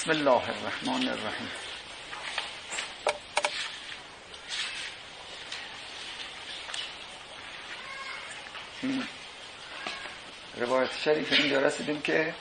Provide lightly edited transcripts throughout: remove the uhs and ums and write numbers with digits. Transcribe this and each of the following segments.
بسم الله الرحمن الرحیم. این روایت شریف اینجا رسیدیم که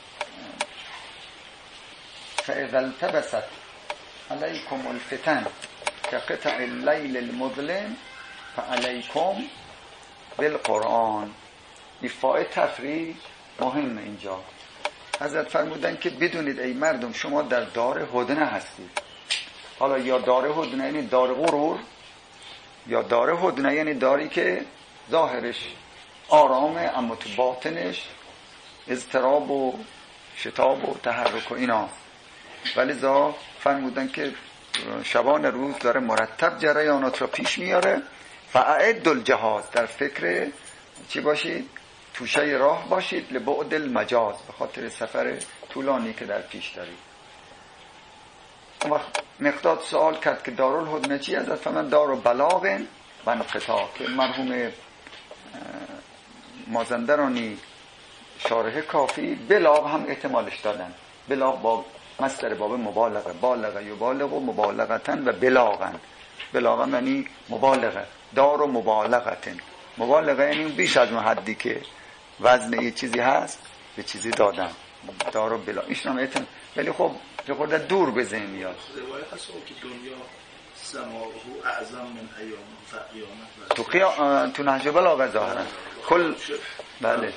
فَإِذَا الْتَبَسَتْ عَلَيْكُمُ الْفِتَنُ كَقِطَعِ اللَّيْلِ الْمُظْلِمِ فَعَلَيْكُمْ بِالْقُرْآنِ. ایفای تفریح مهم. اینجا حضرت فرمودن که بدونید ای مردم شما در دار هدنه هستید. حالا یا دار هدنه یعنی دار غرور، یا دار هدنه یعنی داری که ظاهرش آرامه اما تو باطنش اضطراب و شتاب و تحرک و اینا. ولی ذا فرمودن که شبان روز داره مرتب جریانات را پیش میاره. فاعد الجهاز، در فکر چی باشید؟ توشه راه باشید. لبعد المجاز، به خاطر سفر طولانی که در پیش دارید. وقت مقداد سوال کرد که دارالهدنه چی است؟ فمن دار بلاغ و انقطاع، که مرحوم مازندرانی شارح کافی بلاغ هم احتمالش دادن. بلاغ با مصدر باب مبالغه، بالغه یبالغ و مبالغتن و بلاغن. بلاغ یعنی مبالغه، دار و مبالغتن. مبالغه یعنی بیش از اون حدی که وزن یه چیزی هست به چیزی دادن. دار و بلاغ ایشون هم ولی خب به خورده دور به ذهن میاد. روایت هست که دنیا سماعه اعظم من ایام قیامت. تو نهج بلاغه ظاهرا کل بله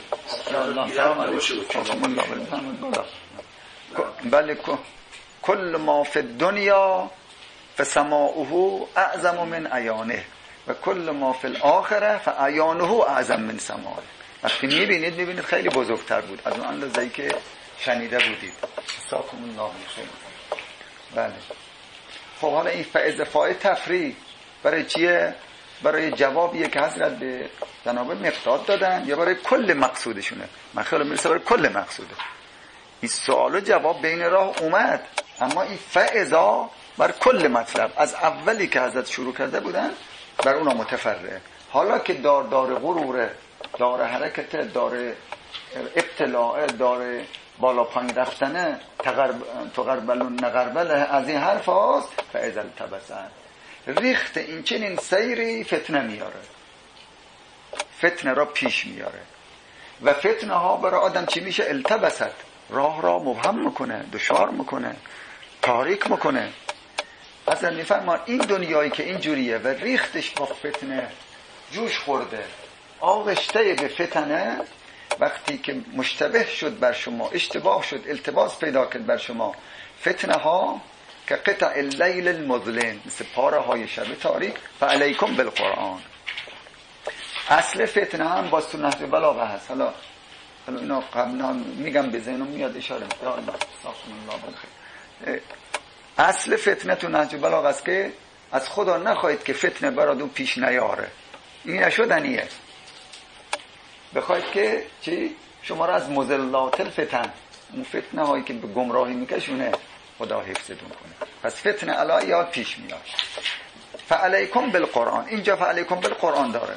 بله کل ما فی الدنیا فسماعه اعظم من عیانه و کل ما فی الاخره فعیانه اعظم من سماعه. وقتی میبینید خیلی بزرگتر بود از اون اندازه‌ای که شنیده بودید. ساکم الله خیر. بله خب حالا این فائده تفریح برای چیه؟ برای جوابیه که حضرت به جناب مقداد دادن یا برای کل مقصودشونه؟ من خیلی میرسه برای کل مقصوده. این سوال و جواب بین راه اومد، اما این فائده بر کل مطلب از اولی که حضرت شروع کرده بودن بر اونا متفرعه. حالا که دار غروره، دار حرکت، دار ابتلاع، دار بالا پایین رفتنه، تقربلون نقربله، از این حرف هاست. فاذا التبسن، ریخت این چنین سیری فتنه میاره، فتنه را پیش میاره. و فتنه ها برای آدم چی میشه؟ التبست، راه را مبهم میکنه، دشوار میکنه، تاریک میکنه. اصلا میفرمان این دنیایی که اینجوریه و ریختش با فتنه جوش خورده، آغشته به فتنه، وقتی که مشتبه شد بر شما، اشتباه شد، التباس پیدا کرد بر شما، فتنه ها که قطع اللیل المظلم، مثل پاره های شب تاریک. فعلیکم بالقرآن. اصل فتنه هم با سنت بلاغه هست. حالا اینا قبلا میگم به ذهنم میاد اشاره یا الله ساخن الله بالخیر. اصل فتنه تو نهج بلاغه است که از خدا نخواهید که فتنه براتون پیش نیاره. این نشدنیه. بخواید که چی؟ شما را از مضلات الفتن، اون فتنه هایی که به گمراهی میکشونه، خدا حفظتون کنه. پس فتنه علی یاد پیش میاد. فعلیکم بالقرآن. اینجا فعلیکم بالقرآن داره.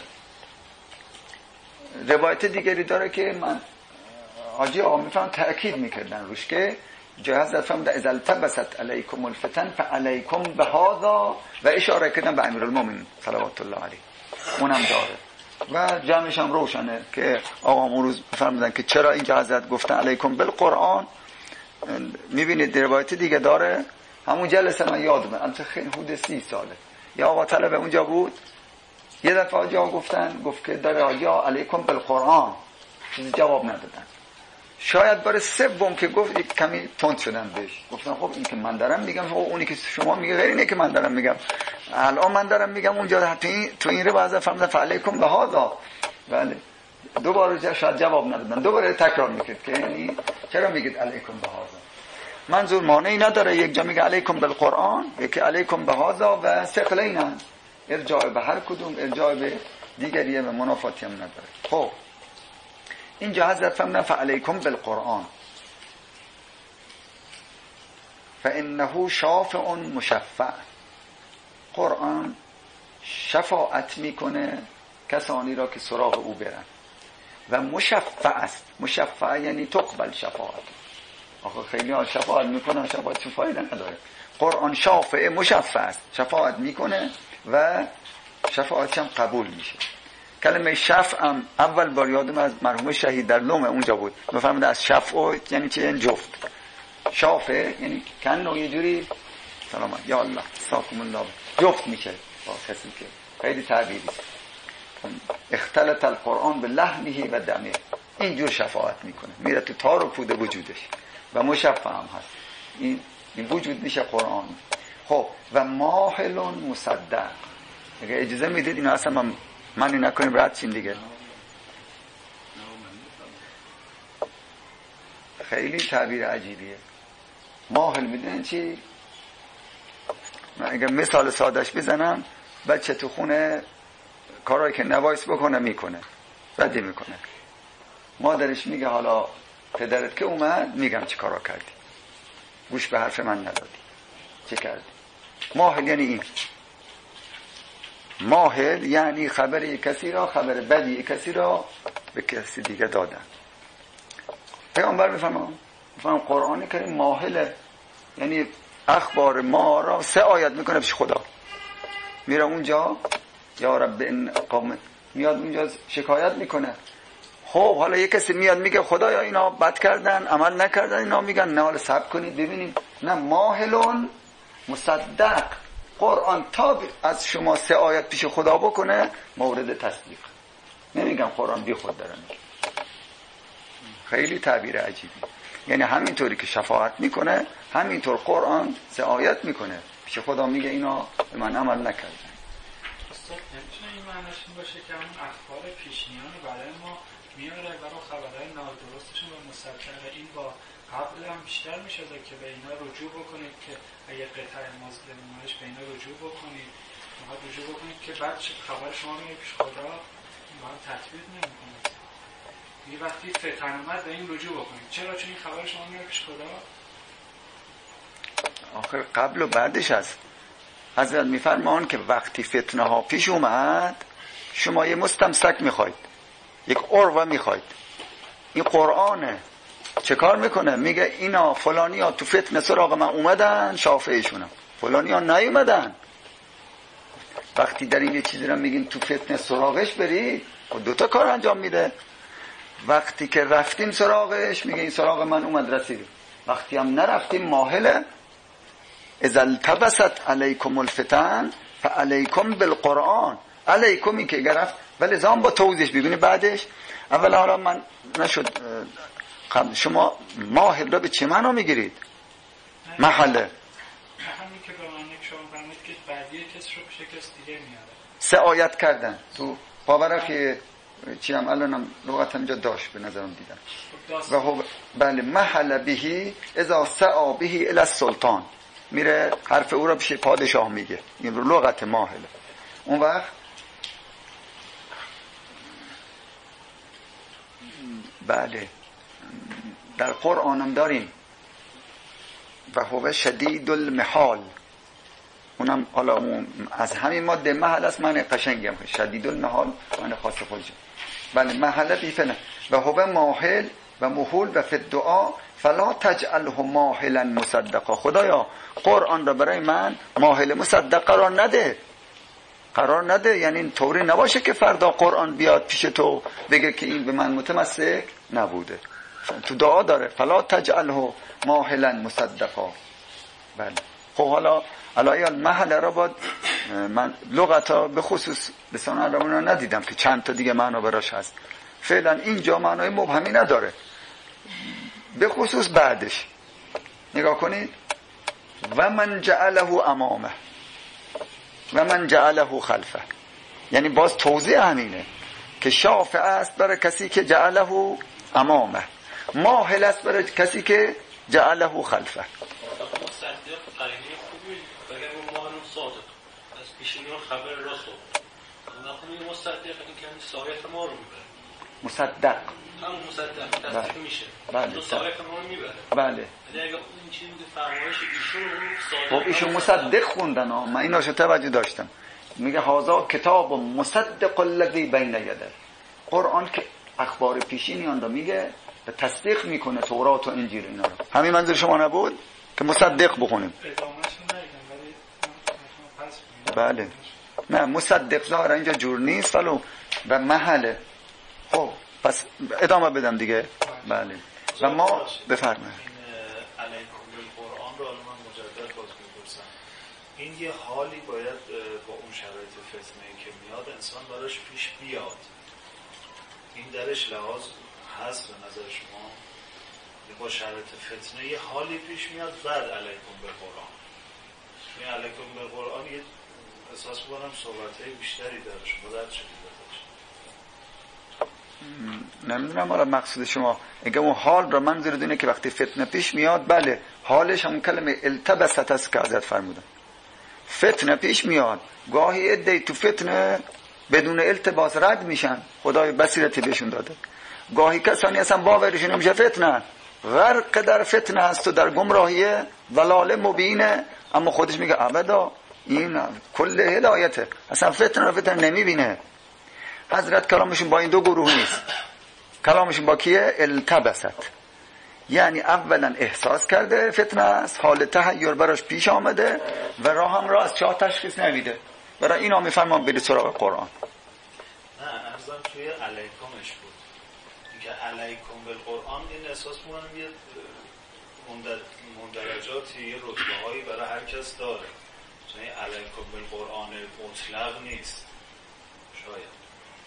روایت دیگری داره که من حاجی آقا میفهم تأکید میکردن روش که جا حضرت فرمود اذا التبست علیکم الفتن فعلیکم بهذا، و اشاره کردن به امیرالمومنین صلوات الله علیه. اونم داره و جمعش هم روشنه که آقا امروز فرمودن که چرا اینجا حضرت گفتن علیکم بالقرآن. میبینید روایت دیگه داره. همون جلسه من یادمه، البته خیلی حدود 30 ساله، یا آقا طلب اونجا بود، یه دفعه جا گفت که داره یا علیکم بالقرآن، چیزی جواب ندادن. شاید برای سوم که گفت کمی تند شدن بهش، گفتن خب این که من دارم میگم، اونی که شما میگه غیر اینه که من دارم میگم. الان من دارم میگم اونجا تو این رو بعضا فرمودن فعلیکم بهذا. بله دوباره شاید جواب ندادن، دوباره تکرار میکرد که یعنی چرا میگید علیکم بهذا. منظور مانعی نداره، یک جا میگه علیکم بالقرآن، یکی علیکم بهذا و ثقلین، ارجاع به هر کدوم، ارجاع به دیگریه و منافاتی هم نداره. خب اینجا حضرت فرمودن فعلیکم بالقرآن فانه شافع مشفع. قرآن شفاعت میکنه کسانی را که سراغ او برن و مشفع است. مشفع یعنی تقبل شفاعت، آخه خیلی ها شفاعت میکنن، شفاعت چه فایده نداره. قرآن شافع مشفع است، شفاعت میکنه و شفاعتش هم قبول میشه. کلمه شفع هم اول بار یادم از مرحوم شهید در لوم اونجا بود بفهمید از شفع یعنی چه، یعنی جفت. شافع یعنی کنه یه جوری سلامت یا الله ساکم الله جفت میشه با کسی که خیلی تعبیری. اختلط القرآن به لحمه و دمه، اینجور شفاعت میکنه، میره تو تار و پود وجودش و مشفع هم هست. این وجود میشه قرآن. خب و ماهلون مصدق، اگه اجازه میدید اینو اصلا منی نکنیم رد چیم دیگه. خیلی تعبیر عجیبیه. ماهل میدونین چی؟ من اگه مثال سادش بزنم، بچه تو خونه کارهایی که نوایس بکنه میکنه، ردی میکنه، مادرش میگه حالا پدرت که اومد، میگم چه کارا کردی، گوش به حرف من ندادی، چه کردی. ماهل یعنی این. ماهل یعنی خبر کسی را، خبر بدی کسی را به کسی دیگه دادن. پیامبر میفهمم قرآن کریم ماهله، یعنی اخبار ما را 3 آیت میکنه پیش خدا، میره اونجا یا رب این قوم، میاد اونجا شکایت میکنه. خب حالا یک کسی میاد میگه خدایا اینا بد کردن، عمل نکردن، اینا میگن نه حالا صبر کنید ببینیم. نه، ماهلون مصدق. قرآن تا از شما 3 آیت پیش خدا بکنه مورد تصدیق. نمیگم قرآن بی خود داره میگه. خیلی تعبیر عجیبی. یعنی همینطوری که شفاعت میکنه همینطور قرآن 3 آیت میکنه پیش خدا، میگه اینا به من عمل نکردن. استاد نمیتونه این معنیش باشه که اون اخبار پیشینیان برای ما میاره برای خبرهای نادرستشون و مصدقه، این با قبل هم بیشتر میشده که به اینا رجوع بکنید که اگه قطعه مظلمانش به اینا رجوع بکنید، میخواد رجوع بکنید که بعد خبر شما میره پیش خدا، ما تطبیق نمیکنید. یه وقتی فتن اومد به این رجوع بکنید. چرا؟ چون این خبر شما میره پیش خدا. آخر قبل و بعدش هست. حضرت میفرمان که وقتی فتنه ها پیش اومد شما یه مستمسک میخواید، یک عروه میخواید. این قرآنه. چه کار میکنه؟ میگه اینا فلانی ها تو فتنه سراغ من اومدن، شافعیشونم. فلانی ها نیومدن. وقتی در این یه چیزی رو میگین تو فتنه سراغش برید، و 2 تا کار انجام میده. وقتی که رفتیم سراغش میگه این سراغ من اومد رسید. وقتی هم نرفتیم ماهله. اذا التبست علیکم الفتن فعلیکم بالقرآن. علیکم این که گرفت ولی زام با توضیح ببینی بعدش. اولا حالا من نشد شما ماهل را به چه معنا میگیرید؟ محله همین که به معنی که شما فرمودید که بعدی کس رو پیش کس دیگه میاره. 3 آیت کردن تو باوره که چی هم الانم لغتم جا داشت به نظرم دیدم. و خب بله محل بهی اذا سعا بهی الی السلطان، میره حرف او را پیش پادشاه میگه. این رو لغت ماهله. اون وقت بله در قرآنم داریم و هو شدید المحال. اونم حالا از همین ماده محل است، معنی قشنگی هم شدید المحال معنی خاص خودشه. بله محله بیفنه و هو ماحل و محول و فی الدعا فلا تجعله ماحلا مصدقا. خدایا قرآن را برای من ماحل مصدق قرار نده. یعنی این طوری نباشه که فردا قرآن بیاد پیش تو بگه که این به من متمسک نبوده. تو دعا داره فلا تجعله ماحلا مصدقا. بله خب حالا علایال محل را باید من لغتا به خصوص لسان عربان را ندیدم که چند تا دیگه معنا براش هست. فعلا اینجا معنای مبهمی نداره، به خصوص بعدش نگاه کنید. و من جعله امامه و من جعله خلفه، یعنی باز توضیح همینه که شافع است برای کسی که جعله امامه، ماهل است برای کسی که جعله خلفه. مصدق قرینه خوبی بگه اون ماهل صادق از پیشینیان خبر راست نخونی. مصدق این که سایت ما رو میبره. مصدق همون مصدق تصدیق میشه. بله تو سایت ما رو میبره. بله. ولی اگه این چیزی که فرمایش ایشون خب ایشون مصدق خوندن ها، من ایناشو توجه داشتم. میگه هازا کتاب مصدق الذی بین یده. قرآن که اخبار پیشینیان رو میگه و تصدیق میکنه تورات و انجیل اینا رو. همین منظور شما نبود که مصدق بخونیم؟ بله نه مصدق ظاهرا اینجا جور نیست ولو و محله. خب پس ادامه بدم دیگه. بله و ما بفرمایید. قرآن رو من مجدد باز میپرسم، این یه حالی باید با اون شرایط فتنه‌ای که میاد انسان براش پیش بیاد، این درش لحاظ هست به نظر شما؟ با شرایط فتنه یه حالی پیش میاد بعد علیکم به قرآن، این علیکم به قرآن یه احساس بکنم صحبتهای بیشتری درش مدد شدید ازش. نمیدونم حالا مقصود شما اگه اون حال را منظور اینه که وقتی فتنه پیش میاد، بله حالش همون کلمه التبست است که حضرت فرمودن. فتنه پیش میاد، گاهی عده‌ای تو فتنه بدون التباس رد میشن، خدای بصیرتی بهشون داده. گاهی کسانی اصلا باورشون نمیشه فتنه، غرق در فتنه هست و در گمراهیه ضلال مبینه، اما خودش میگه ابدا این کل هدایته، اصلا فتنه نمیبینه. حضرت کلامشون با این دو گروه نیست، کلامشون با کیه؟ التبست، یعنی اولا احساس کرده فتنه است، حال تحیر براش پیش آمده و راه هم را از چاه تشخیص نمیده، برای اینا میفرمان برید سراغ قرآن. نه ارزم توی علیکمش بود، اینکه علیکم بالقرآن این احساس میکنم یه مندرجاتی، یه رتبه هایی برای هر کس داره، چون این علیکم بالقرآن مطلق نیست شاید،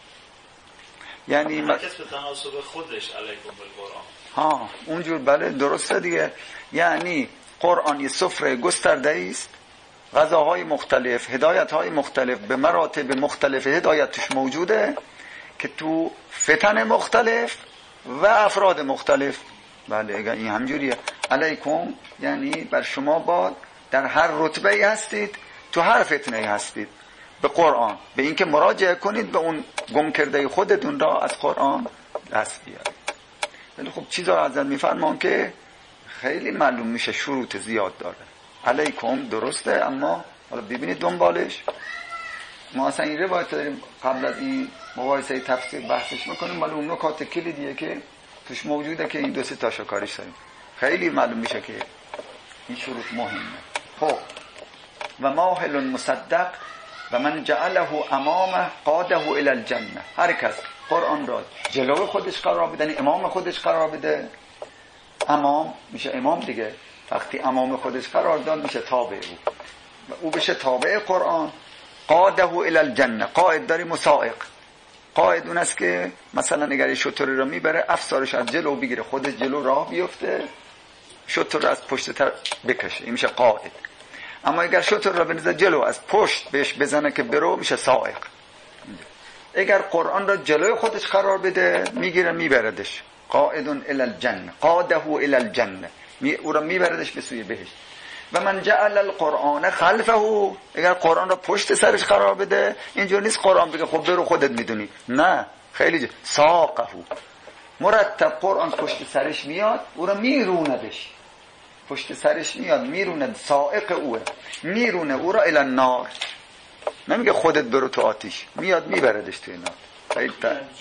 یعنی هر کس به تناسب خودش علیکم بالقرآن. ها اونجور بله درسته دیگه. یعنی قرآن یه سفره گسترده است، غذاهای مختلف، هدایت‌های مختلف، به مراتب مختلف هدایت توش موجوده که تو فتن مختلف و افراد مختلف. بله اگر این همجوریه علیکم یعنی بر شما باد در هر رتبه‌ای هستید، تو هر فتنه‌ای هستید به قرآن، به اینکه مراجعه کنید به اون گم کرده خودتون را از قرآن دست بیارید. ولی خب چیزا حضرت میفرمان که خیلی معلوم میشه شروط زیاد داره. علیکم درسته، اما حالا ببینید دنبالش. ما اصلا این روایت داریم قبل از این مباحثه تفسیر بحثش میکنیم، ولی اون نکات کلیدیه که توش موجوده که این دو سه تاشو کارش داریم. خیلی معلوم میشه که این شروط مهمه. خب و ماهل مصدق و من جعله امامه قاده الی الجنه، هر کس قرآن را جلو خودش قرار بده، امام خودش قرار بده، امام میشه امام دیگه، وقتی امام خودش قرار داد میشه تابع او و او بشه تابع قرآن. قاده الی الجنه، قائد داری مسائق، قائد اون است که مثلا اگر شتری را میبره افسارش از جلو بگیره، خودش جلو راه بیفته، شتر را از پشت تر بکشه، این میشه قائد. اما اگر شتر را بنزه جلو از پشت بهش بزنه که برو، میشه سائق. اگر قرآن را جلوی خودش قرار بده میگیره میبردش، قائدون الی الجنه، قاده الی الجنه، او را میبردش به سوی بهشت. و من جعل القرآن خلفه، اگر قرآن را پشت سرش قرار بده، اینجور نیست قرآن بگه خب برو خودت میدونی، نه خیلی ساقه، مرتب قرآن پشت سرش میاد، او را میروندش، پشت سرش میاد میرونه، سائق اوه، میرونه او را الی النار، نمیگه خودت برو تو آتیش، میاد میبردش توی نار. خیلی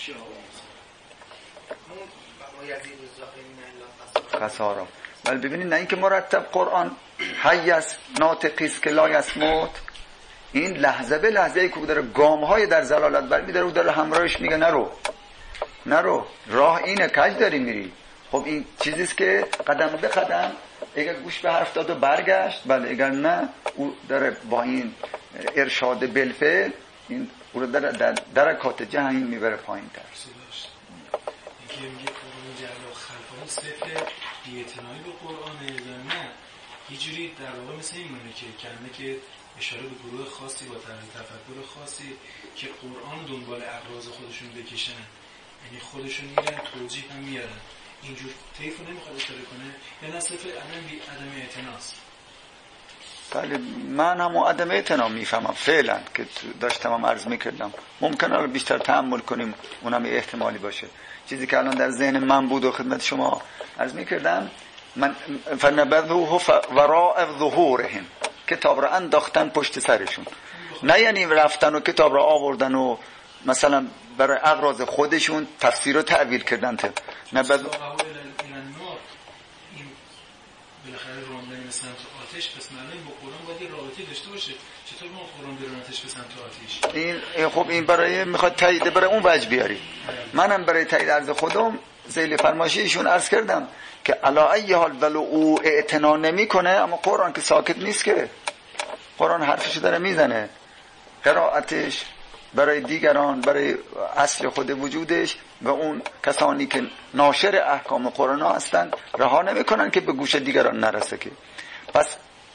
خسارا. ولی ببینید نه اینکه مرتب قرآن حی است، ناطقی است که لا یصمت، این لحظه به لحظه ای که داره گام‌های در ضلالت برمی‌داره، او داره همراهش میگه نرو، راه اینه، کج داری میری. خب این چیزی است که قدم به قدم اگر گوش به حرف داد و برگشت، بله، اگر نه او داره با این ارشاد بالفعل این او رو در درکات جهنم میبره پایین‌تر. اینکه میگه قرآن جعل خلفه صفر بی‌اعتنایی به قرآن یا نه، یه جوری در واقع مثل این مونه که کلمه که اشاره به گروه خاصی با طرز تفکر خاصی که قرآن دنبال اغراض خودشون بکشن، یعنی خودشون میرن توجیه هم میارن، اینجور طیفو نمیخواد اشاره کنه، یا نه صفر عدم اعتناست. بله من هم عدم اعتنا میفهمم فعلا که داشتم هم عرض میکردم، ممکنه بیشتر تأمل کنیم اونم احتمالی باشه. چیزی که الان در ذهن من بود و خدمت شما عرض میکردم، من فنبذوه وراء ظهورهم، کتاب را انداختن پشت سرشون، نه یعنی رفتن و کتاب را آوردن و مثلا برای اغراض خودشون تفسیر و تعبیر کردن، نه این بالاخره راندن به سمت آتش، پس معنی با قرآن باید یه رابطه داشته باشه. چطور ما قرآن برانتش به سمت آتش؟ این خب این برای میخواد تایید برای اون وجه بیاری. منم برای تایید عرض خودم ذیل فرمایشی ایشون عرض کردم که علا ای حال ولو او اعتنا نمیکنه، اما قرآن که ساکت نیست، که قرآن حرفشو داره میزنه. قرائتش برای دیگران، برای اصل خود وجودش و اون کسانی که ناشر احکام قرآن هستند رها نمیکنن که به گوش دیگران نرسه. که پس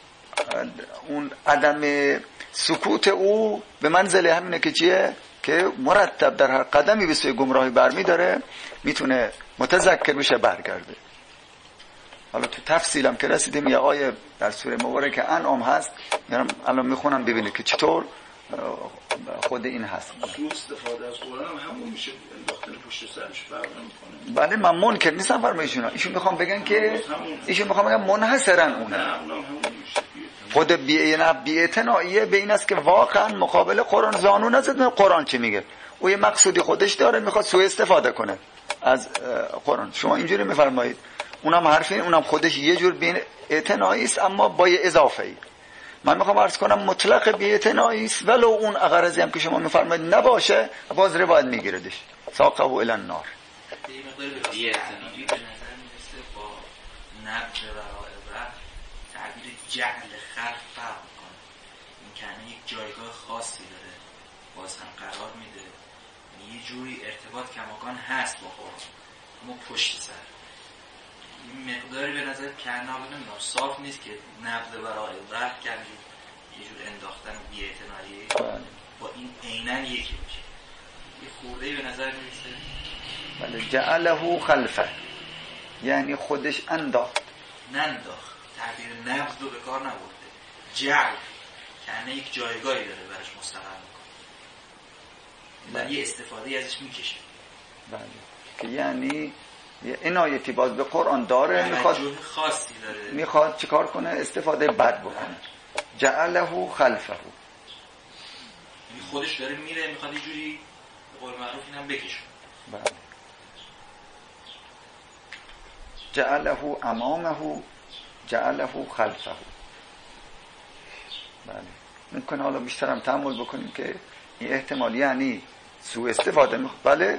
اون عدم سکوت او به منزله همینه که چیه؟ که مرتب در هر قدمی به سوی گمراهی برمی داره، میتونه متذکر بشه برگرده. حالا تو تفصیلم که رسیدیم یه آیه در سوره مبارکه انعام هست، میرم الان میخونم ببینید که چطور خود این هست. سوء استفاده از قرآن هم همون میشه انداختن پشت سرش، فرق نمیکنه. بله من منکر نیستم فرمایشون. ایشون میخوام بگن که ایشون میخوام بگن منحصرا اونه. خود بی‌اعتناییه به این است که واقعا مقابل قرآن زانو نزد. قرآن چی میگه؟ او یه مقصودی خودش داره، میخواد سوء استفاده کنه از قرآن. شما اینجوری میفرمایید، اونم حرفین، اونم خودش یه جور بی‌اعتنایی است اما با یه اضافه ای. من میخوام عرض کنم مطلق بی‌اعتنایی است، ولو اون غرضی هم که شما میفرمایید نباشه، باز روایت میگیردش ساقه الی النار. بی‌اعتنایی به نظر میرسه با نبض ورای تعبیر جعل خلق فرق کنه. این کنه یک جایگاه خاصی داره، باز هم قرار میده، یه جوری ارتباط کماکان هست با قرآن، اما پشت سر این مقداری به نظر کنه صاف نیست که نبض ورای ظرف کنه یه جور انداختن بی‌اعتنایی با این عیناً یکی میشه. یه خورده‌ای به نظر میرسه. بله جعله خلفه، یعنی خودش انداخت، ننداخت، تعبیر نبض رو به کار نبرده. جعل کنه یک جایگاهی داره برش مستقر میکنه، یه استفاده ازش میکشه. بله که یعنی یه عنایتی باز به قرآن داره، میخواد خاصی داره، میخواد چیکار کنه؟ استفاده بد بکنه. جعله خلفه، خودش داره میره، میخواد یه جوری به قول معروف اینم بکشه. بله جعله امامه جعله خلفه. بله ممکن حالا بیشترم تأمل بکنیم که این احتمال یعنی سوء استفاده بله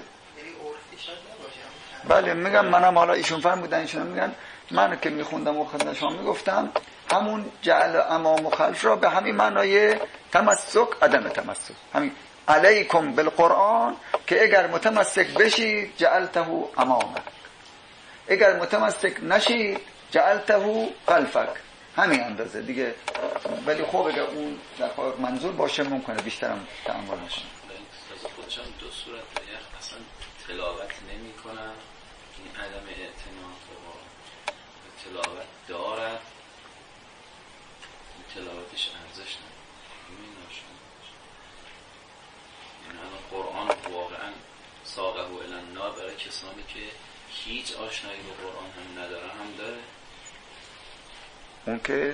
بله میگم منم حالا ایشون فرمودن، ایشون میگن من که میخوندم و خدمت شما میگفتم همون جعل امام و خلف را به همین معنای تمسک عدم تمسک، همین علیکم بالقرآن که اگر متمسک بشید جعلته امامه، اگر متمسک نشید جعلته خلفک، همین اندازه دیگه. ولی خب اگر اون در واقع منظور باشه ممکنه بیشترم تأمل میکنه. خودشم دو صورت اصلا تلاوت نمی کنم، این عدم اعتماد و تلاوت دارد، تلاوتش ارزش نداره. یعنی الان قرآن واقعا ساقه الی النار برای کسانی که هیچ آشنایی با قرآن هم نداره هم داره. اون که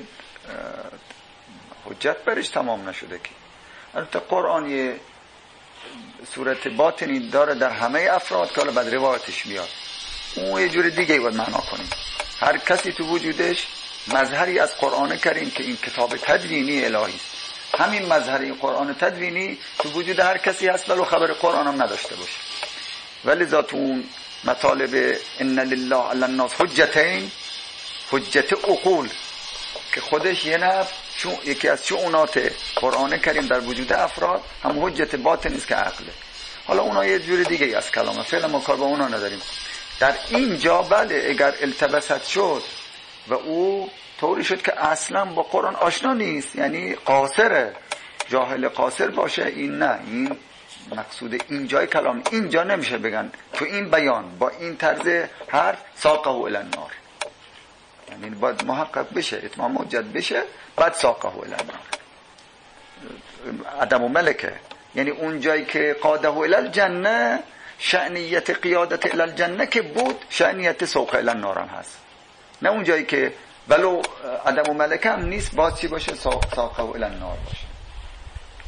حجت برش تمام نشده که البته قرآن یه صورت باطنی داره در همه افراد که حالا بعد روایتش میاد، اون یه جور دیگه باید معنا کنیم. هر کسی تو وجودش مظهری از قرآن کریم که این کتاب تدوینی الهی است، همین مظهر این قرآن تدوینی تو وجود هر کسی هست ولو خبر قرآن هم نداشته باشه. ولی ذات اون مطالب ان لله علی الناس حجتین، حجت عقول که خودش یه نفس یکی از شؤونات قرآن کریم در وجود افراد هم حجت باطن است که عقله. حالا اونا یه جور دیگه از کلامه، فعلا ما کار با اونا نداریم. در اینجا بله اگر التباست شد و او طوری شد که اصلا با قرآن آشنا نیست، یعنی قاصره، جاهل قاصر باشه، این نه، این مقصود اینجای کلام اینجا نمیشه بگن تو این بیان با این طرز حرف ساقه الی النار، یعنی باید محقق بشه، اتمام حجت بشه، بعد ساقه الی النار. عدم و ملکه یعنی اون جایی که قاده الی الجنه، شأنیت قیادت الی الجنه که بود، شأنیت سوق الی النار هم هست. نه اون جایی که ولو عدم و ملکه هم نیست، باز چی باشه؟ ساقه الی النار باشه.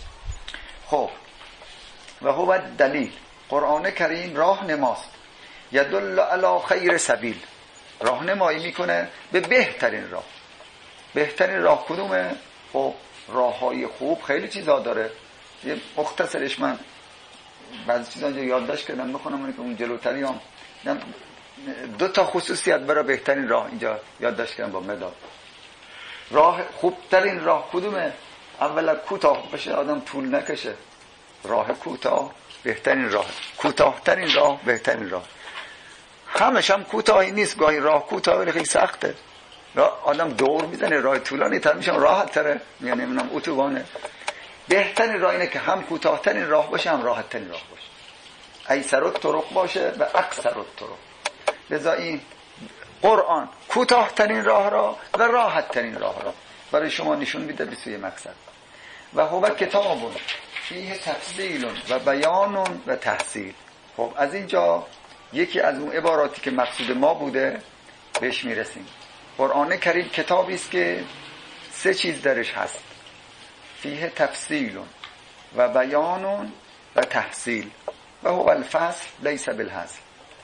خب و هو دلیل، قرآن کریم راه نماست. یدل علی خیر سبیل، راهنمایی میکنه به بهترین راه. بهترین راه کدومه؟ خب راههای خوب خیلی چیزا داره. یه مختصرش من بعضی چیزا اینجا یادداشت کردم بخونم، اون که اون جلوتری هم 2 تا خصوصیت برای بهترین راه اینجا یادداشت کردم با مداد. راه خوبترین راه کدومه؟ اولا کوتاه باشه، آدم طول نکشه. راه کوتاه بهترین راه، کوتاهترین راه بهترین راه. همش هم کوتاهی نیست، گاهی راه کوتاه ولی خیلی سخته. آدم دور میزنه، راه طولانی تر میشه راحت تره، یعنی نمیدونم اتوبانه. بهترین راه اینه که هم کوتاهترین راه باشه هم راحت ترین راه باشه، ایسر الطرق باشه و اقصر الطرق. لذا این قرآن کوتاهترین راه را و راحت ترین راه را برای شما نشون میده به سوی مقصد. و هو کتاب فیه تفصیل و بیان و تحصیل. خب از اینجا یکی از اون عباراتی که مقصود ما بوده بهش میرسیم. قرآن کریم کتابی است که 3 چیز درش هست: فیه تفصیل و بیان و تحصیل و هو الفصل لیس بالهزل.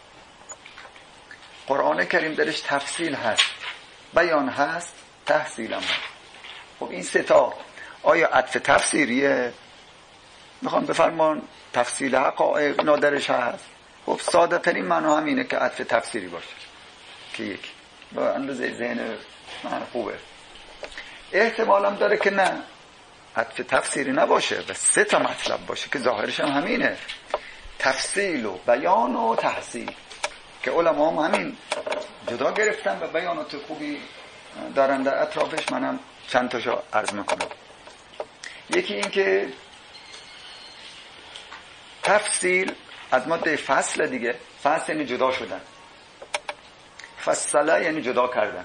قرآن کریم درش تفصیل هست، بیان هست، تحصیل هم هست. خب این 3 تا آیا عطف تفسیریه؟ میخوام بفرمان تفصیل حقایق اینا درش هست. خب ساده ترین معنا همینه که عطف تفسیری باشه که یک با اندازه ذهن من خوبه. احتمالم داره که نه عطف تفسیری نباشه و 3 تا مطلب باشه که ظاهرش هم همینه: تفصیل و بیان و تحصیل، که علما هم همین جدا گرفتن و بیانات خوبی دارن در اطرافش. منم چند تاشو عرض میکنم. یکی این که تفصیل از ماده فصل دیگه، فصل یعنی جدا شدن، فصله یعنی جدا کردن،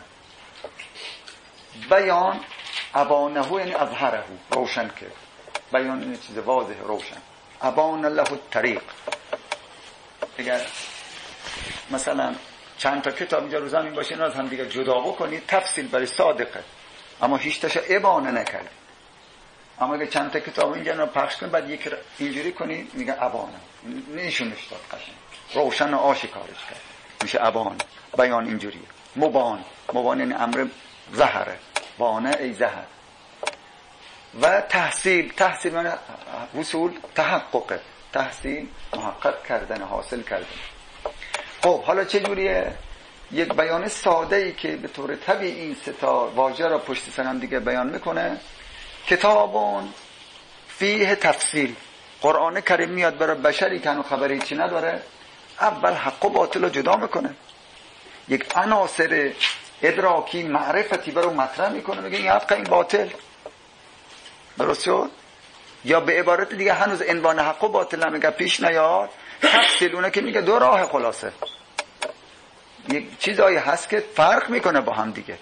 بیان ابانه یعنی اظهره، روشن کرد. بیان یعنی چیز واضح روشن. ابان له الطریق. اگر مثلا چند تا کتاب اینجا رو زمین باشه اینا از هم دیگه جدا بکنید، تفصیل برای صادقه، اما هیچ تاشو ابانه نکرد. اما اگه چند تا کتاب اینجا رو پخش کنید بعد یک اینجوری کنید میگه ابانه، نشونش داد قشنگ، روشن و آشکارش کرد، میشه ابان. بیان اینجوریه. مبان یعنی امر ظهره، بانه ای ظهر. و تحصیل معنی وصول، تحقق، تحصیل محقق کردن، حاصل کردن. خب حالا چه جوریه؟ یک بیان ساده ای که به طور طبیعی این 3 تا واژه را پشت سر هم دیگه بیان میکنه. کتابون فیه تفصیل. قرآن کریم میاد برای بشری که هنو خبری چی نداره، اول حق و باطل رو جدا میکنه، یک عناصر ادراکی معرفتی برای مطرح میکنه، میگه این حق این باطل. درست شد؟ یا به عبارت دیگه هنوز عنوان حق و باطل نمیگه، پیش نیاد. تفصیل اونه که میگه 2 راه خلاصه، یک چیزایی هست که فرق میکنه با هم دیگه.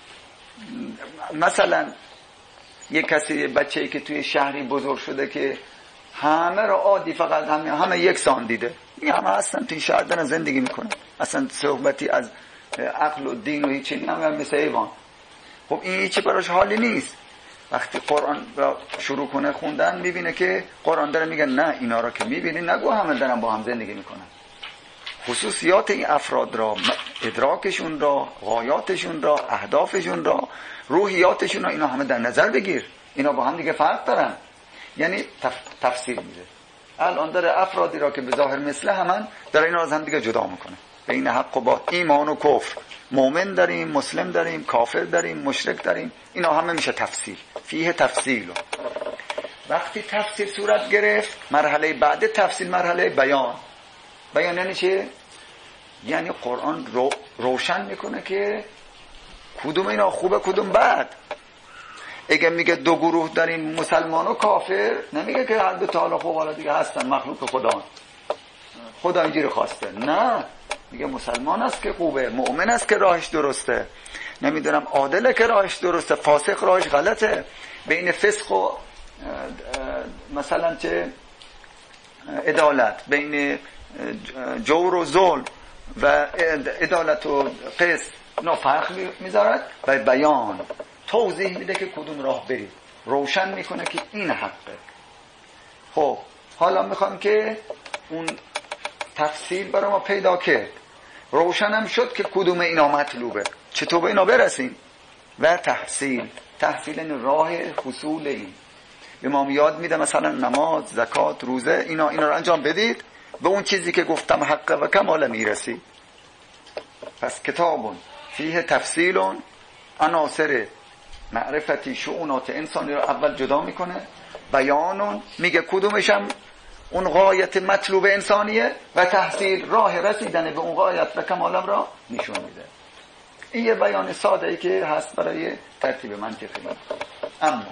مثلا یک کسی، بچه‌ای که توی شهری بزرگ شده که همه را عادی فقط همه یکسان دیده، این همه هستن توی شهر دارن زندگی میکنن، اصلا صحبتی از عقل و دین و هیچی نمی‌کنه، مثل حیوان. خب این هیچی براش حالی نیست. وقتی قرآن را شروع کنه خوندن میبینه که قرآن داره میگه نه، اینا را که میبینی نگو همه دارن با هم زندگی میکنن. خصوصیات این افراد را، ادراکشون را، غایاتشون را، اهدافشون را، روحیاتشون را، اینا همه در نظر بگیر. اینا با هم دیگه فرق دارن. یعنی تفسیر میده. الان داره افرادی را که به ظاهر مثل همن داره اینا از هم دیگه جدا میکنه. بین حق و باطل، ایمان و کفر، مؤمن داریم، مسلم داریم، کافر داریم، مشرک داریم. اینا همه میشه تفسیر. فیه تفصیل. وقتی تفسیر صورت گرفت، مرحله بعد تفسیر مرحله بیان. بیان یعنی چه؟ یعنی قرآن روشن میکنه که کدوم اینا خوبه کدوم بد. اگه میگه 2 گروه داریم، مسلمان و کافر، نمیگه که هر 2 تا حالا خوب حالا دیگه هستن مخلوق خدا اینجوری خواسته. نه، میگه مسلمان است که خوبه، مؤمن است که راهش درسته، نمیدونم عادله که راهش درسته، فاسق راهش غلطه. بین فسق و مثلا چه عدالت، بین جور و ظلم و عدالت و قسط اینا فرق میذارد و بیان توضیح میده که کدوم راه برید، روشن میکنه که این حقه. خب حالا میخوام که اون تفصیل برای ما پیدا کرد، روشنم شد که کدوم اینا مطلوبه، چطور به اینا برسیم. و تحصیل این راه حصول این به ما یاد میده، مثلا نماز، زکات، روزه، اینا رو انجام بدید به اون چیزی که گفتم حق و کمال میرسی. پس کتابون فیه تفصیلون عناصر معرفتی شؤونات انسانی رو اول جدا میکنه، بیانون میگه کدومشم اون غایت مطلوب انسانیه، و تحصیل راه رسیدن به اون غایت و کمالم را نشون میده. این یه بیان ساده ای که هست برای ترتیب منطقی. اما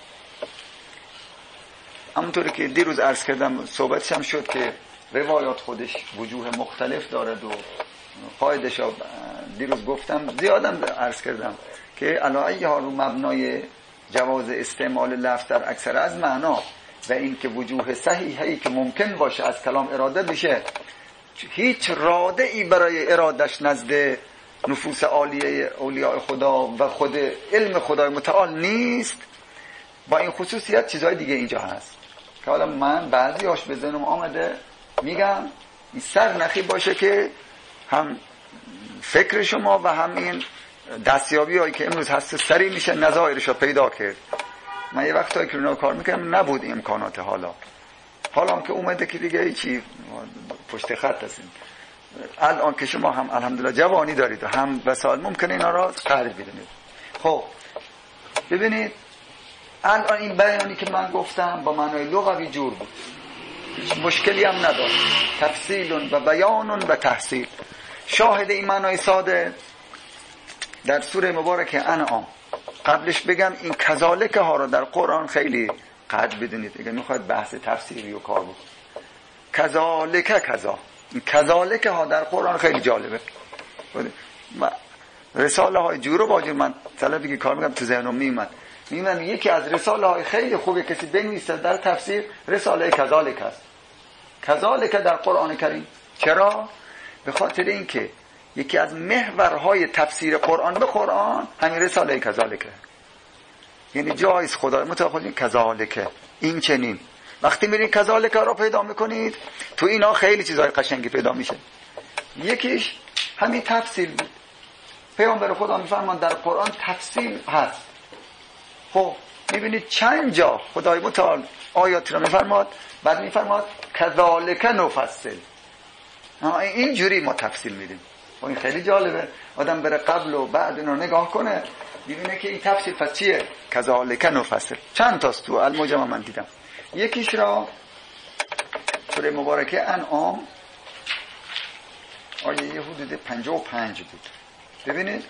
همونطوری که دیروز عرض کردم صحبتش هم شد که روایات خودش وجوه مختلف دارد و قاعدش دیروز گفتم، زیادم عرض کردم که علاوه ها رو مبنای جواز استعمال لفظ در اکثر از معنا و این که وجوه صحیحی که ممکن باشه از کلام اراده بشه، هیچ راده ای برای ارادش نزد نفوس عالیه اولیاء خدا و خود علم خدای متعال نیست. با این خصوصیت چیزهای دیگه اینجا هست که حالا من بعضی هاش به ذهنم آمده میگم این سر نخی باشه که هم فکر شما و هم این دستیابی هایی که امروز هست سری میشه نظایرش رو پیدا کرد. من یه وقتایی که رونا کار میکنم نبود امکانات، حالا هم که اومده که دیگه چی پشت خط هستیم. الان که شما هم الحمدلله جوانی دارید و هم وسایل ممکنه اینا را قرض بدونید. خب ببینید الان این بیانی که من گفتم با معنای لغوی جور بود، هیچ مشکلی هم نداشت. تفصیل و بیان و تحصیل. شاهد این معنای ساده در سوره مبارکه انعام. قبلش بگم این کذالک ها رو در قرآن خیلی قدر بدونید اگه میخواید بحث تفسیری و کار بود. کذالک کذا، این کذالک ها در قرآن خیلی جالبه. رساله های جور باجور من طلبی که کار میکنم تو ذهنم میومد یکی از رساله های خیلی خوبی کسی بنویسه در تفسیر رساله کذالک است. کذالک در قرآن کریم. چرا؟ به خاطر اینکه یکی از محورهای تفسیر قرآن به قرآن همین رساله کذالک، یعنی جایز خدای متعال کذالک این چنین. وقتی میرین کذالک رو پیدا میکنید تو اینا خیلی چیزهای قشنگی پیدا میشه. یکیش همین تفصیل بود. پیامبر خدا میفرمان در قرآن تفصیل هست. خب میبینید چند جا خدای متعال آیاتی رو میفرماد، بعد میفرماد کذالک نفصل، اینجوری ما تفصیل میدیم. و این خیلی جالبه، آدم بره قبل و بعد اینو نگاه کنه ببینه که این تفصیل پس چیه؟ کذالک نفصل. چند تاست تو المجمع من دیدم. یکیش را سوره مبارکه انعام آیه حدود 55 بود. ببینید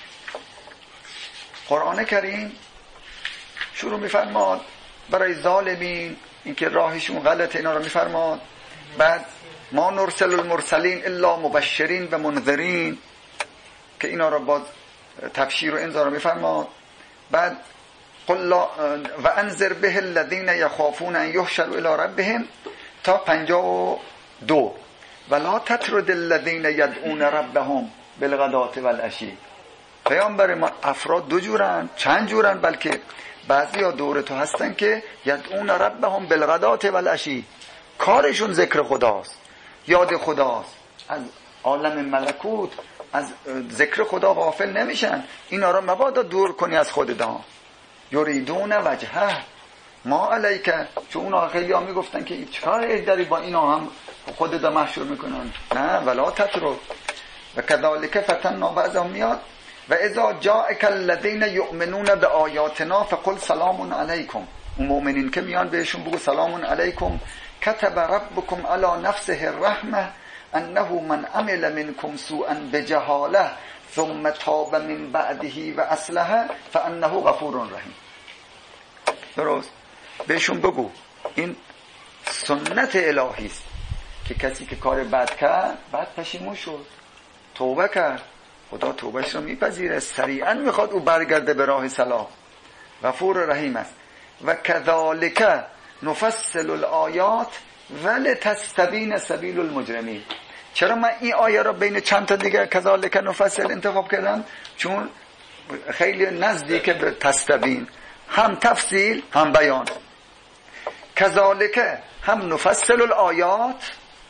قرآن کریم شروع میفرماد برای ظالمین اینکه راهشون غلطه اینا رو میفرماد. بعد ما نرسل المرسلین الا مبشرین و منذرین که اینا رو باز تبشیر و انذار رو میفرماد. بعد قل و انذر به الذین یخافون ان یحشروا الی ربهم تا 52 ولا تطرد الذین یدعون ربهم بالغداة والعشی. پیامبر ما افراد دو جورن، چند جورن، بلکه بعضیا دور تو هستن که یدعون ربهم بالغداة والعشی، کارشون ذکر خداست، یاد خداست، از عالم ملکوت از ذکر خدا غافل نمیشن. اینا رو مبادا دور کنی از خودت. یریدون وجهه ما علیک، چون اونا خیلی ها میگفتن که چرا داری با اینا هم خودت محشور میکنن. نه ولا تطرد و کذالک فتنا بعضهم میاد و اذا جاءک الذین یؤمنون بآیاتنا فقل سلام علیکم. اون مؤمنین که میان بهشون بگو سلام علیکم كتب ربكم على نفسه الرحمة انه من عمل منكم سوءا بجهاله ثم تاب من بعده و اصلح فانه غفور رحیم. درست بهشون بگو این سنت الهی است که کسی که کار بد کرد بعد پشیمون شد توبه کرد، خدا توبهش رو میپذیره، سریعا میخواد او برگرده به راه صلاح، غفور رحیم است. و کذالک نفصل الآیات ولتستبین سبیل المجرمین. چرا من این آیه را بین چند تا دیگه کذالک نفصل انتخاب کردم؟ چون خیلی نزدیک به تستبین، هم تفصیل هم بیان. کذالک هم نفصل الآیات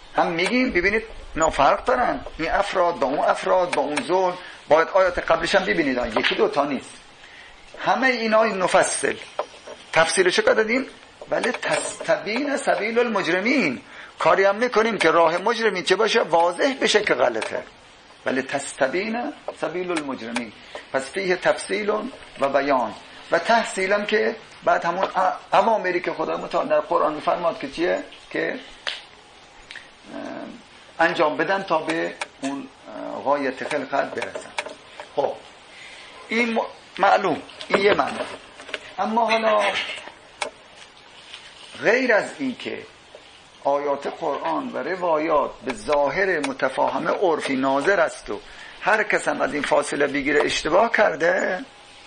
هم میگیم ببینید اینا فرق دارن، این افراد با اون افراد با اون زول، باید آیات قبلش هم ببینید، یکی دو تا نیست، همه اینا نفصل تفسیرش دادیم. ولی تستبین سبیل المجرمین، کاری هم میکنیم که راه مجرمین چه باشه، واضح بشه که غلطه. ولی تستبین سبیل المجرمین، پس فیه تفصیل و بیان و تحصیلم که بعد همون اوامری که خدا متعال در قرآن میفرماد که چیه، که انجام بدن تا به اون غایت خلقت برسن. خب این معلوم، این یه معنی. اما حالا غیر از این که آیات قرآن و روایات به ظاهر متفاهمه عرفی ناظر است و هر کس هم از این فاصله بگیره اشتباه کرده،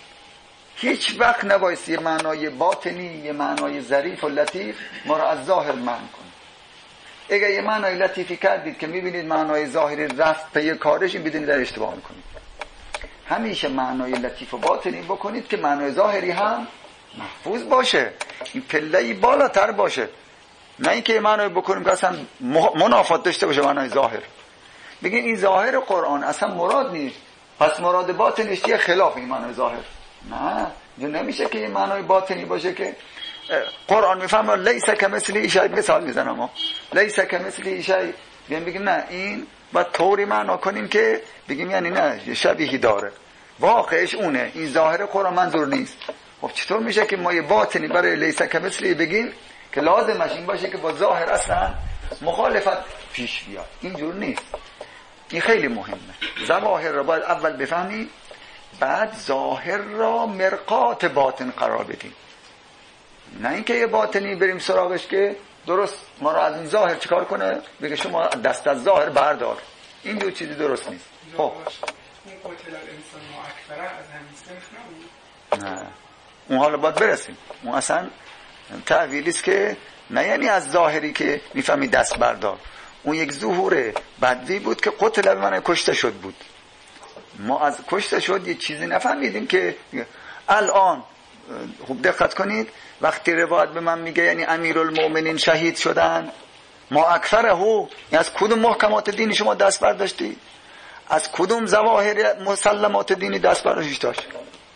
هیچ وقت نبایست یه معنای باطنی، یه معنای ظریف و لطیف ما را از ظاهر معنی کنه. اگر یه معنای لطیفی کردید که میبینید معنای ظاهری رفت پی کارش، این بدونید در اشتباه میکنید. همیشه معنای لطیف و باطنی بکنید که معنای ظاهری هم محفوظ باشه، این پله‌ای بالاتر باشه، نه اینکه معنای بکنیم که اصلا منافات داشته باشه معنای ظاهر. بگین این ظاهر قرآن اصلا مراد نیست، پس مراد باطنش یه خلاف این معنای ظاهر. نه، نمیشه که این معنای باطنی باشه که قرآن میفهمه لیس کمثلی شیء، مثال میزنم لیس کمثلی شیء، بگیم نه این باید طوری معنا کنیم که بگیم یعنی نه شبیهی داره، واقعش اونه، این ظاهر قرآن منظور نیست. خب چطور میشه که ما یه باطنی برای لیس کمثلی بگیم که لازمش این باشه که با ظاهر اصلا مخالفت پیش بیاد؟ اینجور نیست. این خیلی مهمه. ظواهر را باید اول بفهمیم، بعد ظاهر را مرقات باطن قرار بدیم. نه اینکه یه باطنی بریم سراغش که درست ما را از این ظاهر چیکار کنه، بگه شما دست از ظاهر بردار. این دو چیزی درست نیست. خب اون قتل الانسان مؤکفره از همین صنف نبود؟ نه، اون حالا باید برسیم. اون اصلا تعویلیست که نه یعنی از ظاهری که میفهمی دست بردار، اون یک ظهور بدوی بود که قتل من کشته شد بود. ما از کشته شد یه چیزی نفهمیدیم که الان خوب دقت کنید وقتی روایت به من میگه یعنی امیرالمؤمنین شهید شدن، ما اکثره یعنی از کدوم محکمات دینی شما دست برداشتی؟ از کدوم ظواهر مسلمات دینی دست برداشت؟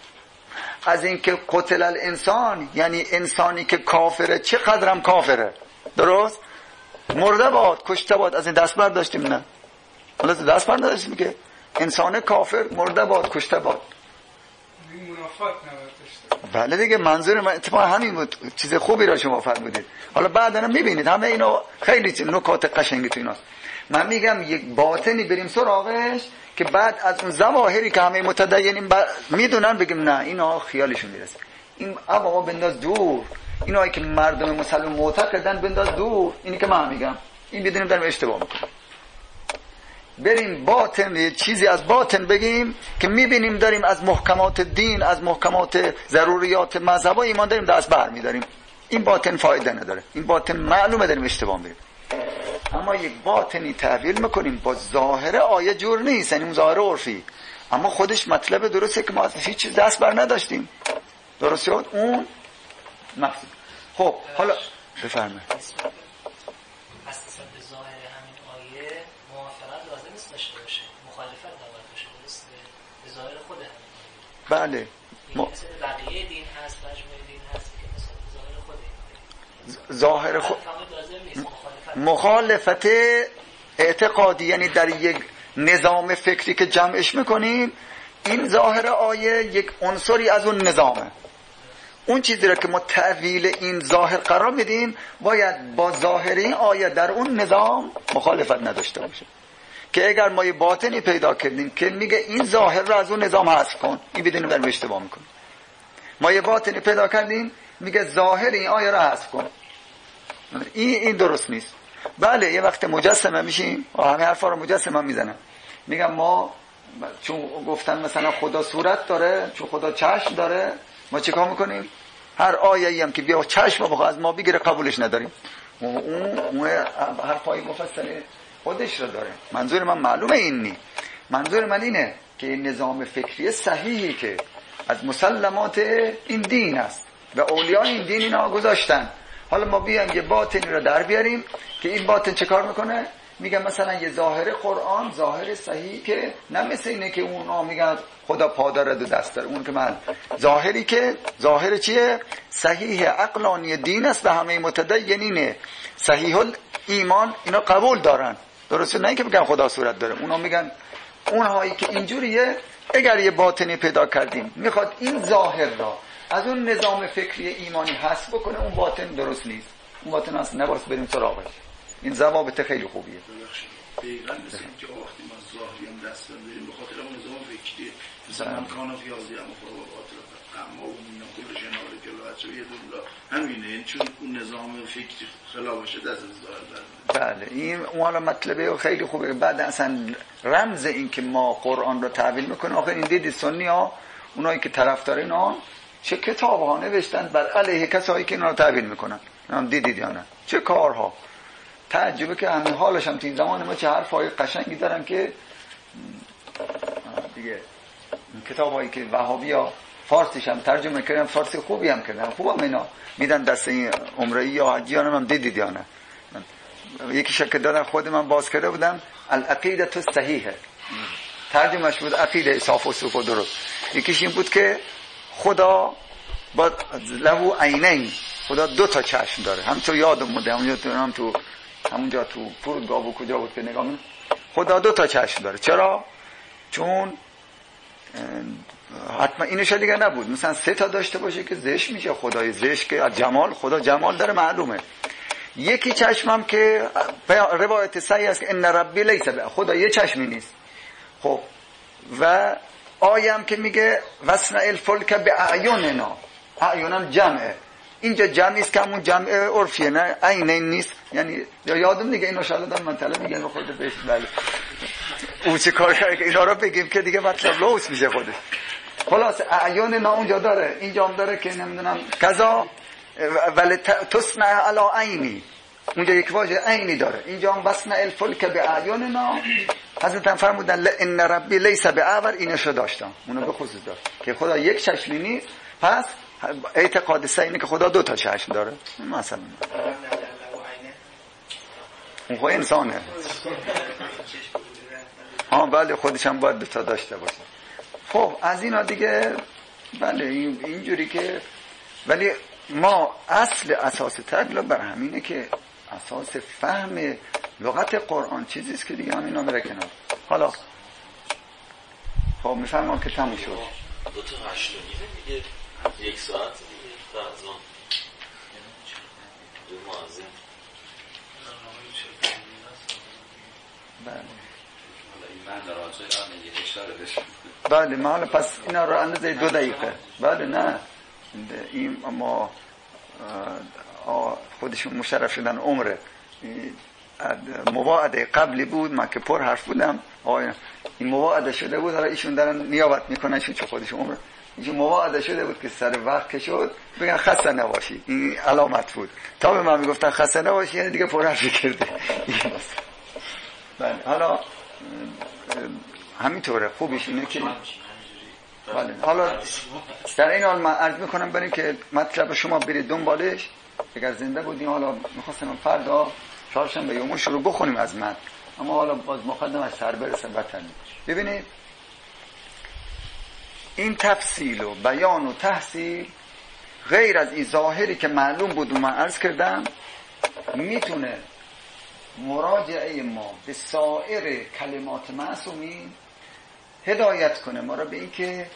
از اینکه قتل الانسان یعنی انسانی که کافره، چه قدرم کافره، درست؟ مرده باد، کشته باد، از این دست برداشتیم؟ نه، حالا دست برداشتیم که انسان کافر مرده باد کشته باد. این منافات نباید داشته. بله دیگه، منظور من اتفاقا همین بود، چیز خوبی را شما فرمودید. حالا بعدا میبینید همه اینا خیلی نکات قشنگی تو ایناست. من میگم یک باطنی بریم سراغش که بعد از اون ظواهری که همه متدینین میدونن بگیم نه اینا خیالشون میرسه، این عوام بنداز دور، اینایی که مردم مسلمان معتقدن بنداز دور. اینی که من میگم این بدونیم داریم اشتباه میکنیم. بریم باطن، یه چیزی از باطن بگیم که میبینیم داریم از محکمات دین، از محکمات ضروریات مذهب و ایمان داریم دست بر میداریم. این باطن فایده نداره، این باطن معلومه داریم اشتباه میریم. اما یک باطنی تحویل میکنیم با ظاهر آیه جور نیست، یعنی ظاهر عرفی، اما خودش مطلب درسته که ما از هیچ چیز دست بر نداشتیم. درست شد؟ اون مقصود. خب حالا بفرمایید. اساسا به ظاهر همین آیه موافقت لازم نیست داشته باشه، مخالفت نباید باشه، درسته؟ به ظاهر خود همین آیه. بله. مثل بقیه دین هست، مجموعه دین هست که مثلا به ظاهر خود ظاهر خود مخالفت اعتقادی، یعنی در یک نظام فکری که جمعش میکنیم، این ظاهر آیه یک عنصری از اون نظامه. اون چیزی را که ما تعویل این ظاهر قرار میدیم باید با ظاهر این آیه در اون نظام مخالفت نداشته باشه. که اگر ما یه باطنی پیدا کردیم که میگه این ظاهر را از اون نظام حذف کن، این بدونیم داریم اشتباه میکنیم. ما یه باطنی پیدا کردیم میگه ظاهر این آیه را حذف کن، این درست نیست. بله یه وقت مجسمه میشیم و همه حرفا رو مجسمه میزنن، میگم ما چون گفتن مثلا خدا صورت داره، چون خدا چشم داره، ما چیکار میکنیم؟ هر آیه‌ای هم که بیا چشم بخواد از ما بگیره قبولش نداریم. اون حرفای مفصل خودش رو داره. منظور من معلومه این نی. منظور من اینه که نظام فکری صحیحی که از مسلمات این دین است و اولیای این دین اینا گذاشتن، حالا ما بیایم یه باطنی رو در بیاریم که این باطن چه کار میکنه؟ میگن مثلا یه ظاهر قرآن ظاهر صحیح که نه مثل اینه که اونا میگن خدا پا دارد و دست داره. اون که من ظاهری که ظاهر چیه؟ صحیح عقلانی دین است و همه متدینین صحیح ایمان اینا قبول دارن. درسته؟ نه اینکه بگن خدا صورت داره. اونا میگن اونهایی که اینجوریه اگر یه باطنی پیدا کردیم میخواد این ظاهر را از اون نظام فکری ایمانی حذف بکنه، اون باطن درست نیست. اون باطن اصلا نباید بریم سراغش. این ضوابط خیلی خوبیه. دقیقاً مثل اینکه وقتی ما ظاهری هم دست برداریم به خاطر اون نظام فکری مثلا امکان فیازی هم خرافات اما اون نقل شنار کلات یه دولا همینه، یعنی چون اون نظام فکری خلافشه دست ظاهر. بله این اون حالا مطلبه خیلی خوبه. بعد اصلا رمز این که ما قرآن رو تعبیل میکنیم، آخه این دیدی سنی ها اونایی که طرفدار اینا چه کتاب ها نوشتن بر علیه کسایی که اینا رو تعبیل میکنن. هم دیدید یا نه؟ چه کارها. تعجبه که همین حالش هم توی زمان ما چه حرفای قشنگی دارن که دیگه کتاب هایی که وهابی ها فارسیش هم ترجمه کردن، فارسی خوبی هم کردن، خوبم اینا میدن دست این عمره‌ای یا حجیان هم دیدید یا نه؟ یکی شکل دادن خود من باز کرده بودم العقیده الصحیحه، ترجمهش بود عقیده اصاف و صوف و درست. یکیش این بود که خدا با له عینین، خدا دو تا چشم داره. هم تو یادم موده همونجا تو فرودگاه و کجا بود که نگاه من خدا دو تا چشم داره. چرا؟ چون حتما اینش دیگه نبود مثلا سه تا داشته باشه که زشت میشه. خدای زشت که جمال، خدا جمال داره معلومه. یکی چشمم که روایت صحیح است که ان ربی لیس به، خدا یه چشمی نیست. خب و آیم که میگه وصنع الفلک باعیننا، اعینم جمعه، اینجا جمع نیست که همون جمع عرفیه، نه عینین نیست. یعنی یادم دیگه اینو شاید دادم من طلب میگن خودت بهش. بله او چه کار کرده که اینا رو بگیم که دیگه مطلب لوس میشه خودش. خلاص اعیان نا اونجا داره، اینجا هم داره که نمیدونم کذا ولی تصنع علی عینی، اونجا یک واژه عینی داره. اینجا هم وصنع الفلک باعیننا. حضرت فرمودن ان ربی لیس باعور، اینشو داشتم اونو به خصوص داشت که خدا یک چشمی نیست. پس اعتقاد صحیح اینه که خدا دو تا چشم داره. مثلا اون خود انسانه. بله خودش هم باید دو تا داشته باشه. خب از اینا دیگه بله اینجوری که ولی ما اصل اساس تدل بر همینه که اساس فهم لغت قرآن چیزیست که دیگه اینا میره کنار. حالا خب میفهمم که تموم شد. دو تا 8 دیگه یک ساعت دیگه فرزان دو مازن. بله من راجع آن یه اشاره بشه. بله ما پس اینا رو اندازه 2 دقیقه. بله نه این ما خودشون مشرف شدن عمره. مواعده قبلی بود من که پر حرف بودم این مواعده شده بود. حالا ایشون دارن نیابت میکنن چون خودشون عمره. این مواعده شده بود که سر وقت که شد بگن خسته نباشی. این علامت بود. تا به من میگفتن خسته نباشی یعنی دیگه پر حرفی کرده. بله حالا همینطوره. خوبیش اینه که بله حالا در این حال من عرض میکنم بریم که مطلب شما برید دنبالش. اگر زنده بودیم حالا میخواستم فردا چهارشنبه یومو شروع بخونیم از من، اما حالا باز مقدمش سر برسه بدتر میشه. ببینید این تفصیل و بیان و تحصیل غیر از این ظاهری که معلوم بود و من عرض کردم میتونه مراجعه ما به سایر کلمات معصومین هدایت کنه ما را به این که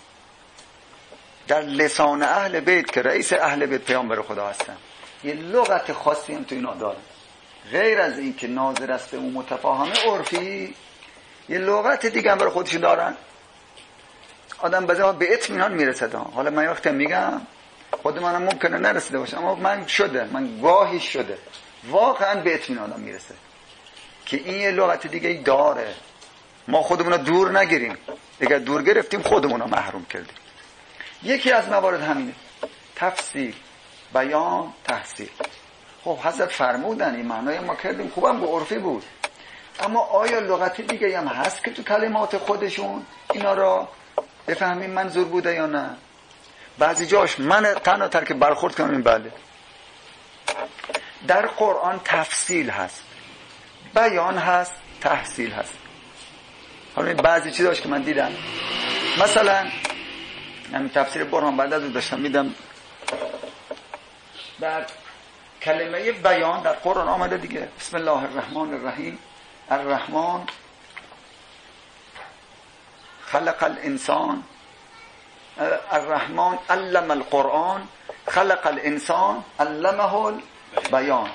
در لسان اهل بیت که رئیس اهل بیت پیامبر خدا هستن یه لغت خاصی هم تو اینا داره. غیر از این که ناظر است اون متفاهم عرفی یه لغت دیگه هم برای خودشون دارن. آدم بعضی به اطمینان میرسه. حالا من وقتی میگم خود منم ممکنه نرسیده باشه، اما من گاهی شده واقعا به اطمینان آدم میرسه که این یه لغت دیگه داره. ما خودمون رو دور نگیریم، اگر دور گرفتیم خودمون رو محروم کردیم. یکی از موارد همینه، تفسیر، بیان، تحصیل. خب حضرت فرمودن این معنای ما کردیم، خوبم به عرفی بود، اما آیا لغت دیگه هم هست که تو کلمات خودشون اینا را بفهمیم منظور بوده یا نه؟ بعضی جاش من تنها تر برخورد کنم این بله. در قرآن تفصیل هست، بیان هست، تحصیل هست. حالا بعضی چیزاش که من دیدم، مثلا همین تفسیر برهان بعد از داشتم میدم، در کلمه بیان در قرآن آمده دیگه. بسم الله الرحمن الرحیم. الرحمن خلق الانسان، الرحمن علم القرآن، خلق الانسان علمه البیان.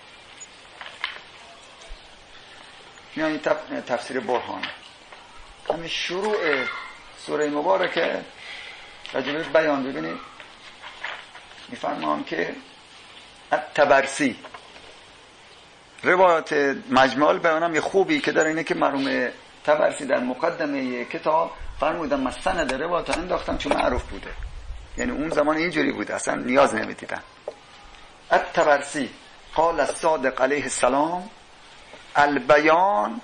این تفسیر برهان. همین شروع سوره مبارکه راجع به بیان ببینید میفرمان که الطبرسی، روایات مجموع البیان یه خوبی که داره اینه که مرحوم طبرسی در مقدمه کتاب فرمودن من سند روایات انداختم چون معروف بوده، یعنی اون زمان اینجوری بوده اصلا نیاز نمیدیدن. الطبرسی قال الصادق علیه السلام البیان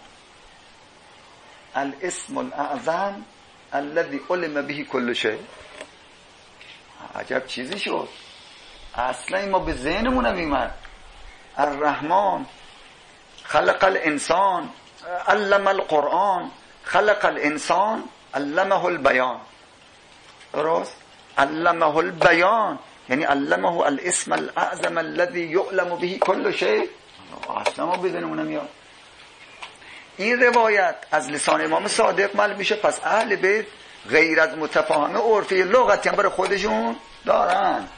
الاسم الاعظم الذي علم به كل شيء. عجب چیزی شد، اصلا ما به ذهنمون نمیومد. الرحمن خلق الانسان علم القرآن، خلق الانسان علمه البیان. درست؟ علمه البیان یعنی علمه الاسم الاعظم الذي يعلم به كل شيء. اصلا ما به ذهنمون نمیاد. این روایت از لسان امام صادق معلوم میشه پس اهل بیت غیر از متفاهمه عرفی لغتی هم برای خودشون دارن.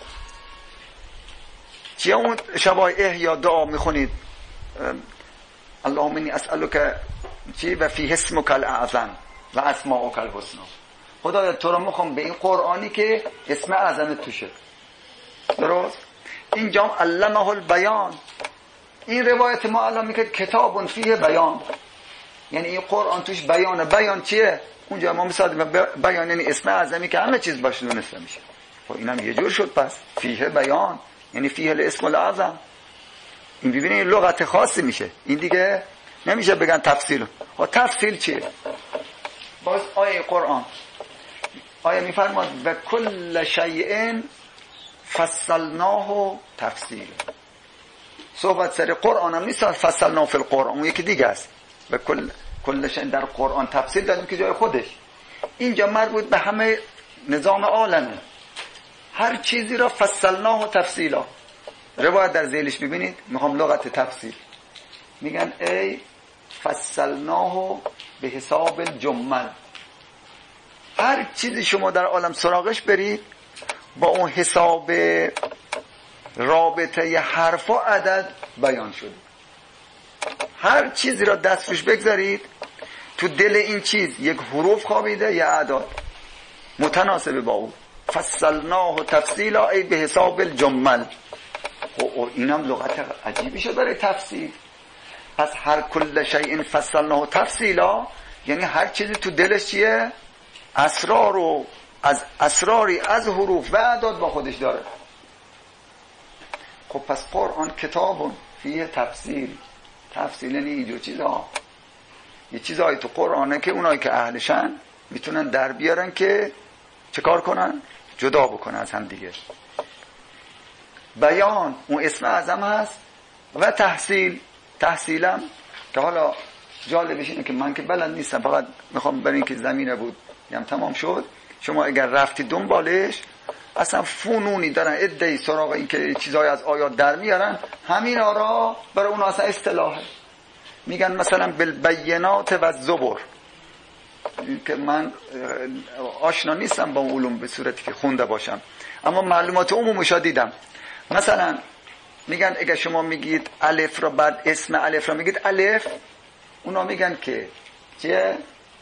چیه اون شبای احیا دعا میخونید اللهم انی اسألک چی و فیه اسمک الاعظم و اسماؤک الحسنا. خدایا تو رو میخوام به این قرآنی که اسم اعظم توشه. درست؟ اینجا علمه البیان. این روایت ما الان میگه کتاب فیه بیان، یعنی این قرآن توش بیانه. بیان چیه؟ اونجا ما مثلا بیان یعنی اسم اعظمی که همه چیز باشه دونسته میشه. خب اینم یه جور شد پس فیه بیان یعنی فیه الاسم الاعظم. این ببینید لغت خاصی میشه. این دیگه نمیشه بگن تفصیل. ها تفصیل چیه؟ باز آیه قرآن آیه میفرماد و کل شیء فصلناه تفصیل. صحبت سر قرآن هم نیست فصلناه فی القرآن، اون یکی دیگه است. و کل شیء در قرآن تفصیل دادیم که جای خودش. اینجا مربوط به همه نظام عالمه. هر چیزی را فصلناه تفصیلا. روایت در ذیلش ببینید میخوام لغت تفصیل میگن ای فصلناه به حساب الجمل. هر چیزی شما در عالم سراغش برید با اون حساب رابطه حرف و عدد بیان شده. هر چیزی را دست روش بگذارید تو دل این چیز یک حروف خوابیده یا اعداد متناسب با اون. فصلناه تفصیلا ای به حساب الجمل. و اینم لغت عجیبی شد برای تفصیل. پس هر کل شیء فصلناه تفصیلا یعنی هر چیزی تو دلش چیه؟ اسرار و از اسراری از حروف و اعداد با خودش داره. خب پس قرآن کتابون فیه تفصیل. تفصیل یعنی اینجور چیزها. یه چیزهایی تو قرآنه که اونایی که اهلشن میتونن در بیارن که چه کار کنن؟ جدا بکنن از هم دیگه. بیان اون اسم اعظم هست و تحصیلم که حالا جالبش اینه که من که بلد نیستم، فقط میخوام برای اینکه زمینه بود هم تمام شد. شما اگر رفتی دنبالش اصلا فنونی دارن ادعی سراغ این که چیزهای از آیات در میارن، همین آرا برای اون اصلا اصطلاحه. میگن مثلا بالبینات و الزبر که من آشنا نیستم با علوم به صورتی که خونده باشم، اما معلومات عمومش دیدم. مثلا میگن اگه شما میگید الف را بعد اسم الف را میگید الف، اونا میگن که چیه؟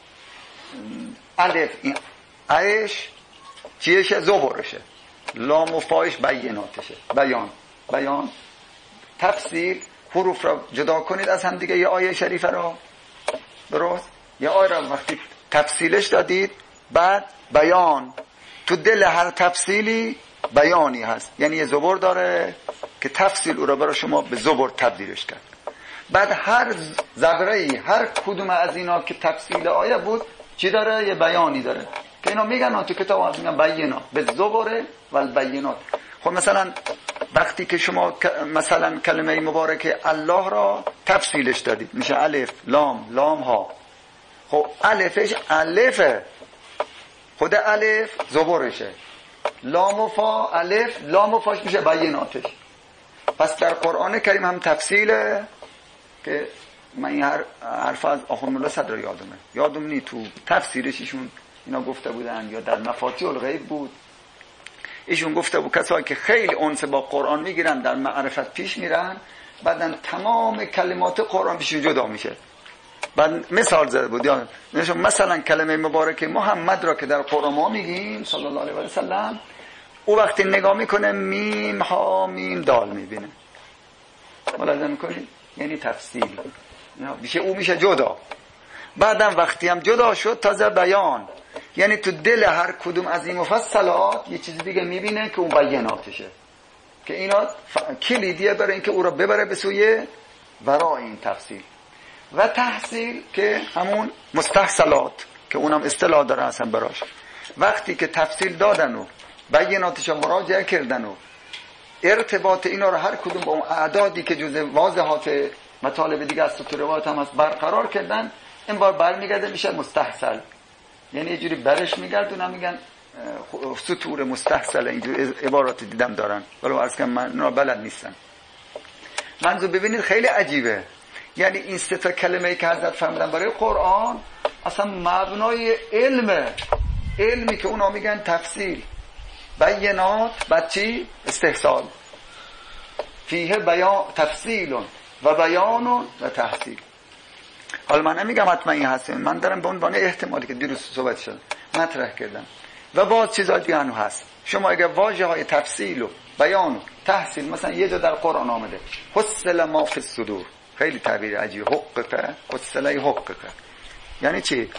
الف این عیش چیشه؟ زبرشه. لام و فایش بیناتشه. بیان تفصیل حروف را جدا کنید از هم دیگه. یه آیه شریفه را درست، یه آیه را وقتی تفصیلش دادید بعد بیان تو دل هر تفصیلی بیانی هست، یعنی یه زبر داره که تفصیل او را برای شما به زبر تبدیلش کرد. بعد هر زبره‌ای هر کدوم از اینا که تفصیل آیه بود چی داره؟ یه بیانی داره که اینا میگن تو کتاب میگن بینا به زبر و البینات. خب مثلا وقتی که شما مثلا کلمه مبارکه الله را تفصیلش دادید میشه الف لام لام ها. خب الفش الفه، خود الف زبرشه، لام و فا الف لام و فاش میشه بیناتش. پس در قرآن کریم هم تفصیله که من این حرف از آخوندالله صدر یادم نی تو تفسیرش ایشون اینا گفته بودن یا در مفاتیح الغیب بود، ایشون گفته بود کسایی که خیلی انس با قرآن میگیرن در معرفت پیش میرن، بعدن تمام کلمات قرآن پیشون جدا میشه. بعد مثال زده بود یا مثلا کلمه مبارک محمد را که در قرآن ما میگیم صلی الله علیه و سلم، او وقتی نگاه میکنه میم ها میم دال میبینه. ملاحظه میکنید؟ یعنی تفصیل میشه، او میشه جدا. بعدم وقتی هم جدا شد تازه بیان، یعنی تو دل هر کدوم از این مفصلات یه چیز دیگه میبینه که اون بیاناتشه، که اینا کلیدیه برای اینکه او را ببره به سوی ورای این تفصیل. و تحصیل که همون مستحصلات که اونم اصطلاح داره اصلا براش، وقتی که تفصیل دادن و بیاناتش مراجعه کردن و ارتباط اینا رو هر کدوم با اون اعدادی که جزء واضحات مطالب دیگه از تو روایات هم هست برقرار کردن، این بار برمیگرده میشه مستحصل. یعنی یه جوری برش میگردونن، میگن سطور مستحصل، اینجور عبارات دیدم دارن، ولی عرض کنم من اونا بلد نیستم. منظور ببینید خیلی عجیبه، یعنی این سه تا کلمه‌ای که حضرت فرمودن برای قرآن اصلا مبنای علمی که اونا میگن تفصیل، بینات، بعد چی؟ استحصال. فیه بیان تفصیل و بیان و تحصیل. حالا من نمیگم حتما این هست، من دارم به عنوان احتمالی که دیروز صحبت شد مطرح کردم. و باز چیزا دیگه هم هست. شما اگه واژه‌های تفصیل و بیان و تحصیل مثلا یه جا در قرآن آمده حصل ما فی الصدور، خیلی تعبیر عجیبه، حققه حصله حققه، یعنی چی؟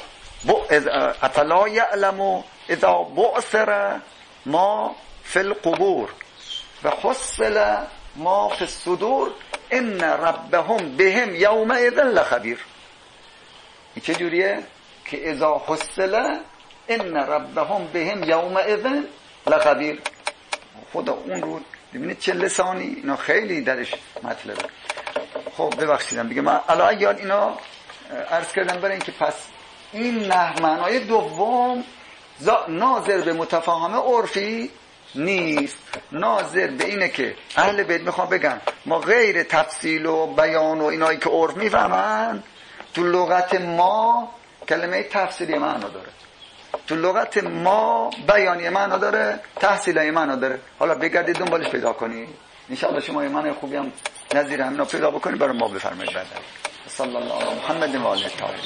افلا یعلم اذا بعثر ما فی القبور و حصل ما فی الصدور ان ربهم بهم یومئذ لخبیر. این چه جوریه؟ که اذا حصل ان ربهم بهم یومئذ لخبیر. خدا اون رو ببینید چه لسانی، اینا خیلی درش مطلبه. خب ببخشیدم دیگه، من الان یاد اینا عرض کردم برای اینکه پس این نه معنای دوم ناظر به متفاهمه عرفی نیست، ناظر به اینه که اهل بیت میخوام بگن ما غیر تفصیل و بیان و اینایی که عرف میفهمن، تو لغت ما کلمه تفصیلی معنا داره، تو لغت ما بیانی معنا داره، تحصیلی معنا داره. حالا بگردید دنبالش پیدا کنید، انشاءالله شما یه معنی خوبی هم نظیر همینا پیدا بکنید برای ما بفرمایید. بعد صلی الله علی محمد و آله الطاهرین.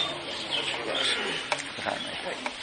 بفرمایید.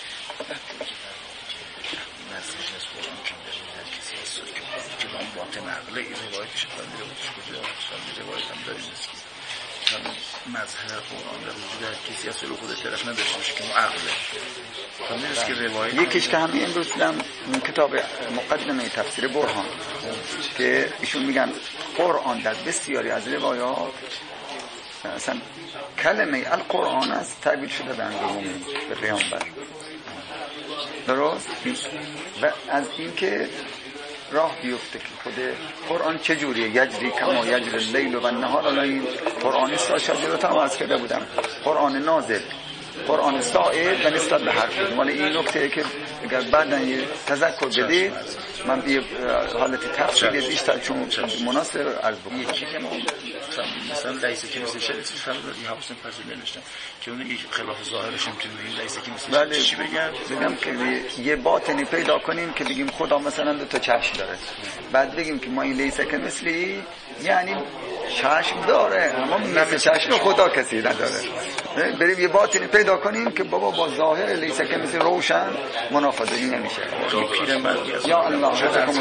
مظهر قرآن در وجود کسی از سلو خودش طرف نداشته باشه که عقله که روایت یکیش که همین امروز دیدم کتاب مقدمه تفسیر برهان که ایشون میگن قرآن در بسیاری از روایات اصلا کلمه القرآن است تعبیر شده به انگرمومی به پیامبر. درست؟ و از این که راه بیفته که خود قرآن چجوریه، یجری کما یجری اللیل و النهار. الان این قرآن شاجرات هم عرض کرده بودم، قرآن نازل، قرآن سائل و نسبت به هر کدوم. مال این نکته که اگر بعداً یه تذکر بدید من به حالت تفصیلی بیشتر چون مناسب عرض بکنم. یکی که ما مثلا لایسه که مثل شریف فرمودی حواسم پذیر نمیشتم که اون خلاف ظاهرش هم تو این لایسه که مثل چی بگم که یه باطنی پیدا کنیم که بگیم خدا مثلا دو تا چشم داره، بعد بگیم که ما این لایسه که مثلی یعنی چشم داره اما مثل چشم خدا کسی نداره. بریم یه باطنی پیدا کنیم که بابا با ظاهر لیسه که مثل روشن منافذه نمیشه. یا الله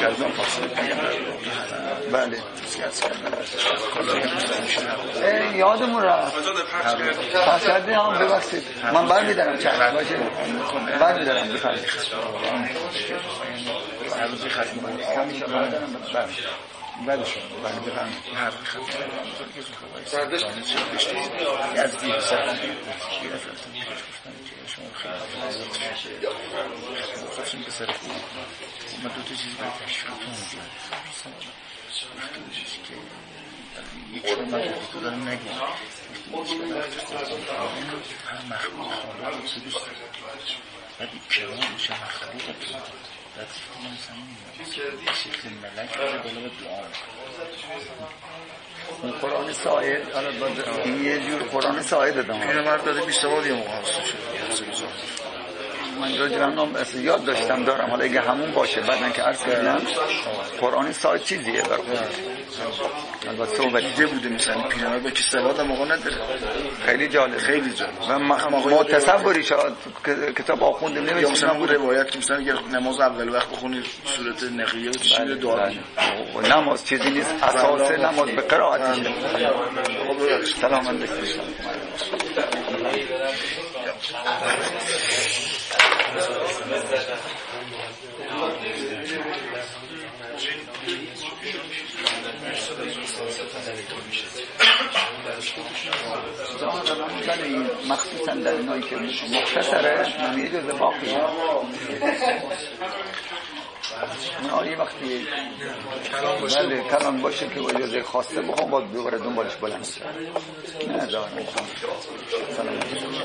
بله یادمون رفت پسرده هم ببخشید من برمیدارم چند باشه برمیدارم بفرمایید. بعد شما بعد بفهم هر برداشت یزدی شما خیلی که سر خوب ما دو تا چیزی باید تشکیلتون یک شما مجلسی دارم نگیم هر مخلوق خواهد رو سه دوست بعد این کرام میشه مخلوق بعد من سمیم شکل ملک رو بالا به دعا اون قرآن ساید این یه جور قرآن ساید دادم پیرمرد داده 20 بار یه موقع حاصل شد من راجع به یاد داشتم دارم حالا اگه همون باشه بعدن که عرض کردم قرآن ساید چیزیه البته صحبت دیده بوده مثلا پیرمرد با که سواد موقع نداره خیلی جالب و متصوری شد کتاب آخوندیم نمیشه مثلا بود روایت که مثلا اگر نماز اول وقت بخونید صورت نقیه و چیزی دعا و نماز چیزی نیست اساس نماز به قرائتش سلام علیکم مخصوصا در اینایی که مختصره من یه جزء باقی من یه وقتی بله کلام باشه که با جزء خاصه بخوام باید دوباره دنبالش بلند شد نه دارم سلام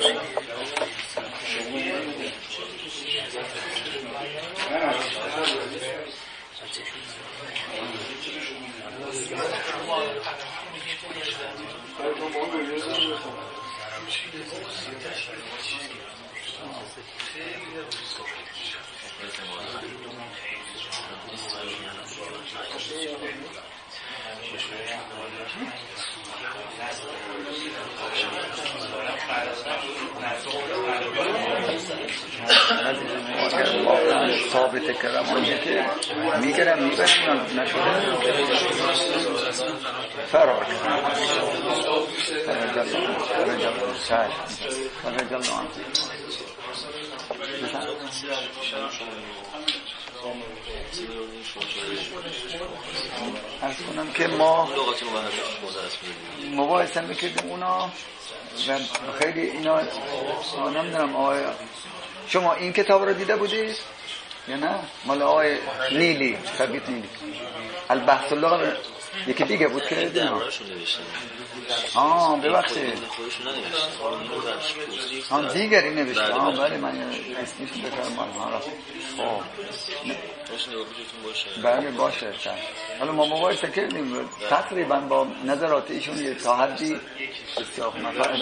ثابت کردم آنجا که میگرم میبرم نشده فرار ارز کنم که ما مباحثه میکردیم اونا و خیلی اینا نمیدونم آیا شما این کتاب رو دیده بودید یا نه؟ مال آقای نیلی ثابت نیلی البحث اللغه یکی دیگه بود که دیدم ببخشید دیگری نوشته بله من اسمشون بفرمان بله باشه حالا ما مباحثه کردیم تقریبا با نظرات ایشون یه تا حدی بسیار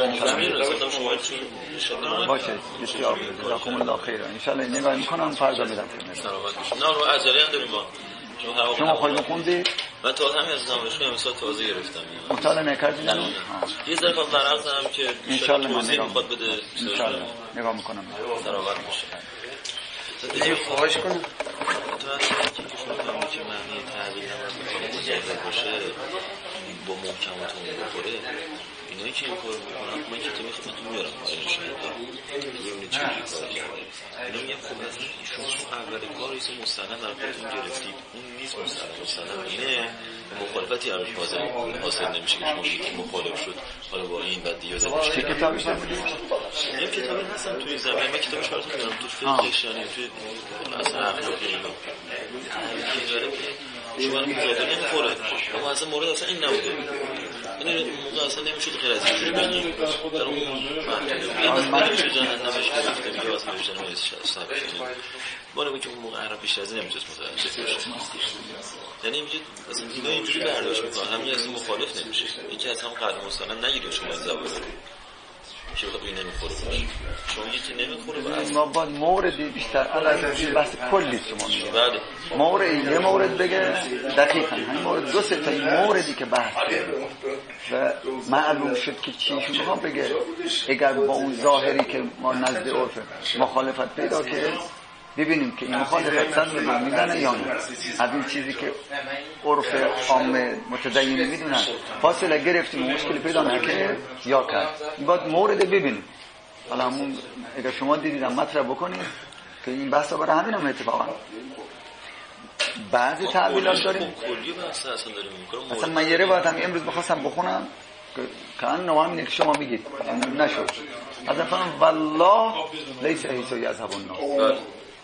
باشه بسیار جزاکم الله خیر ان شاء الله نگاه میکنم فردا میرم نه رو عجله هم داریم با شما خواهی خوندید؟ من تا همین از دانشگاه امسال تازه گرفتم مطالعه نکردید؟ یه ذره فرق زدم که انشالله من توضیح میخواد بده انشالله نگاه میکنم سراغت میشه دیگه خواهش کنم تو اصلا که فهمی که معنی تحویل نماز مجرد باشه با محکماتون بخوره اینایی که این کار میکنن من کتابی خدمتون میارم برای شاید ببینید چه کاری کرده اینا میگم خب از شما اول کار ایسا مستند در خودتون گرفتید اون نیست مستند اینه مخالفتی عرض حاصل نمیشه که شما یکی مخالف شد حالا با این بعد دیازه باشه چه کتابی شدید؟ این کتابی هستم توی زمین من کتابش براتون میارم تو فقهش یعنی توی اصلا اخلاقی اینا شما مقابل نمیخوره اما اصلا مورد اصلا این نبوده این موقع اصلا نمیشود غیر از اینجوری بگیم در اون منطقه نمیشه جهنمش گرفته میگه اصلا نمیشه سبب شدیم باره که اون موقع عرب بیشتر از این نمیتونست متوجه بشه یعنی میگه اصلا اینا اینجوری برداشت میکنن همین از این مخالف نمیشه یکی از هم قدر مستند نگیره شما این زبان که بخواد این نمیخوره باشه شما یکی نمیخوره باشه ما باید موردی بیشتر علاوه بحث کلی شما میگه مورد یه مورد بگه دقیقاً همین مورد دو سه تا موردی که بحث کرده و معلوم شد که چیشون میخوام بگه اگر با اون ظاهری که ما نزد عرف مخالفت پیدا کرد ببینیم که این مخالفت صد میلیون میزنه یا نه از این چیزی که عرف عام متدین میدونن فاصله گرفتیم مشکلی پیدا نکرد یا کرد باید مورد ببینیم حالا همون اگر شما دیدیدم مطرح بکنید که این بحثا برای همین هم اتفاقا بعضی تعبیرات داریم کلی بحث اصلا داریم میکنم. اصلا من یه روایت هم امروز بخواستم بخونم که اون همینه که شما میگید نشد. از فرمان والله لیس حیث یذهب الناس.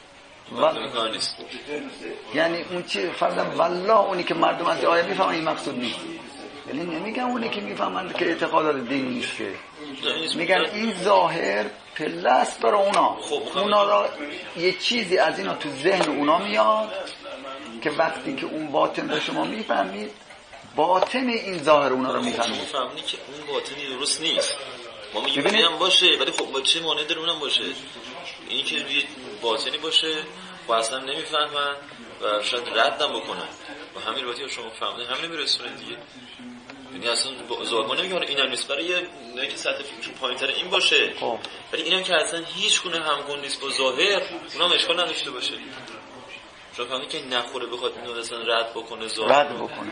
یعنی اون چی فرضاً والله اونی که مردم از آیه میفهمن این مقصود نیست. یعنی نمیگن اونی که میفهمن که اعتقادات دینی نیست، که میگن این ظاهر پله است برای اونا را یه چیزی از اینا تو ذهن اونا میاد که وقتی که اون باطن رو شما میفهمید باطن این ظاهر اونا رو میفهمید. میفهمید که اون باطنی درست نیست. ما میگیم اینم باشه ولی خب با چه مانع داره اونم باشه؟ این که یه باطنی باشه و اصلا نمیفهمن و شاید ردم بکنن و همین روایتی شما فهمیدین هم نمیرسونه دیگه. یعنی اصلا ما نمیگم اینا نیست، برای یه که سطح فکرشون پایین‌تر این باشه، ولی اینم که اصلا هیچ گونه همگون نیست با ظاهر، اونم اشکال نداشته باشه. شما فهمیدین که نخوره بخواد اینو اصلا رد بکنه، ظاهر رد بکنه.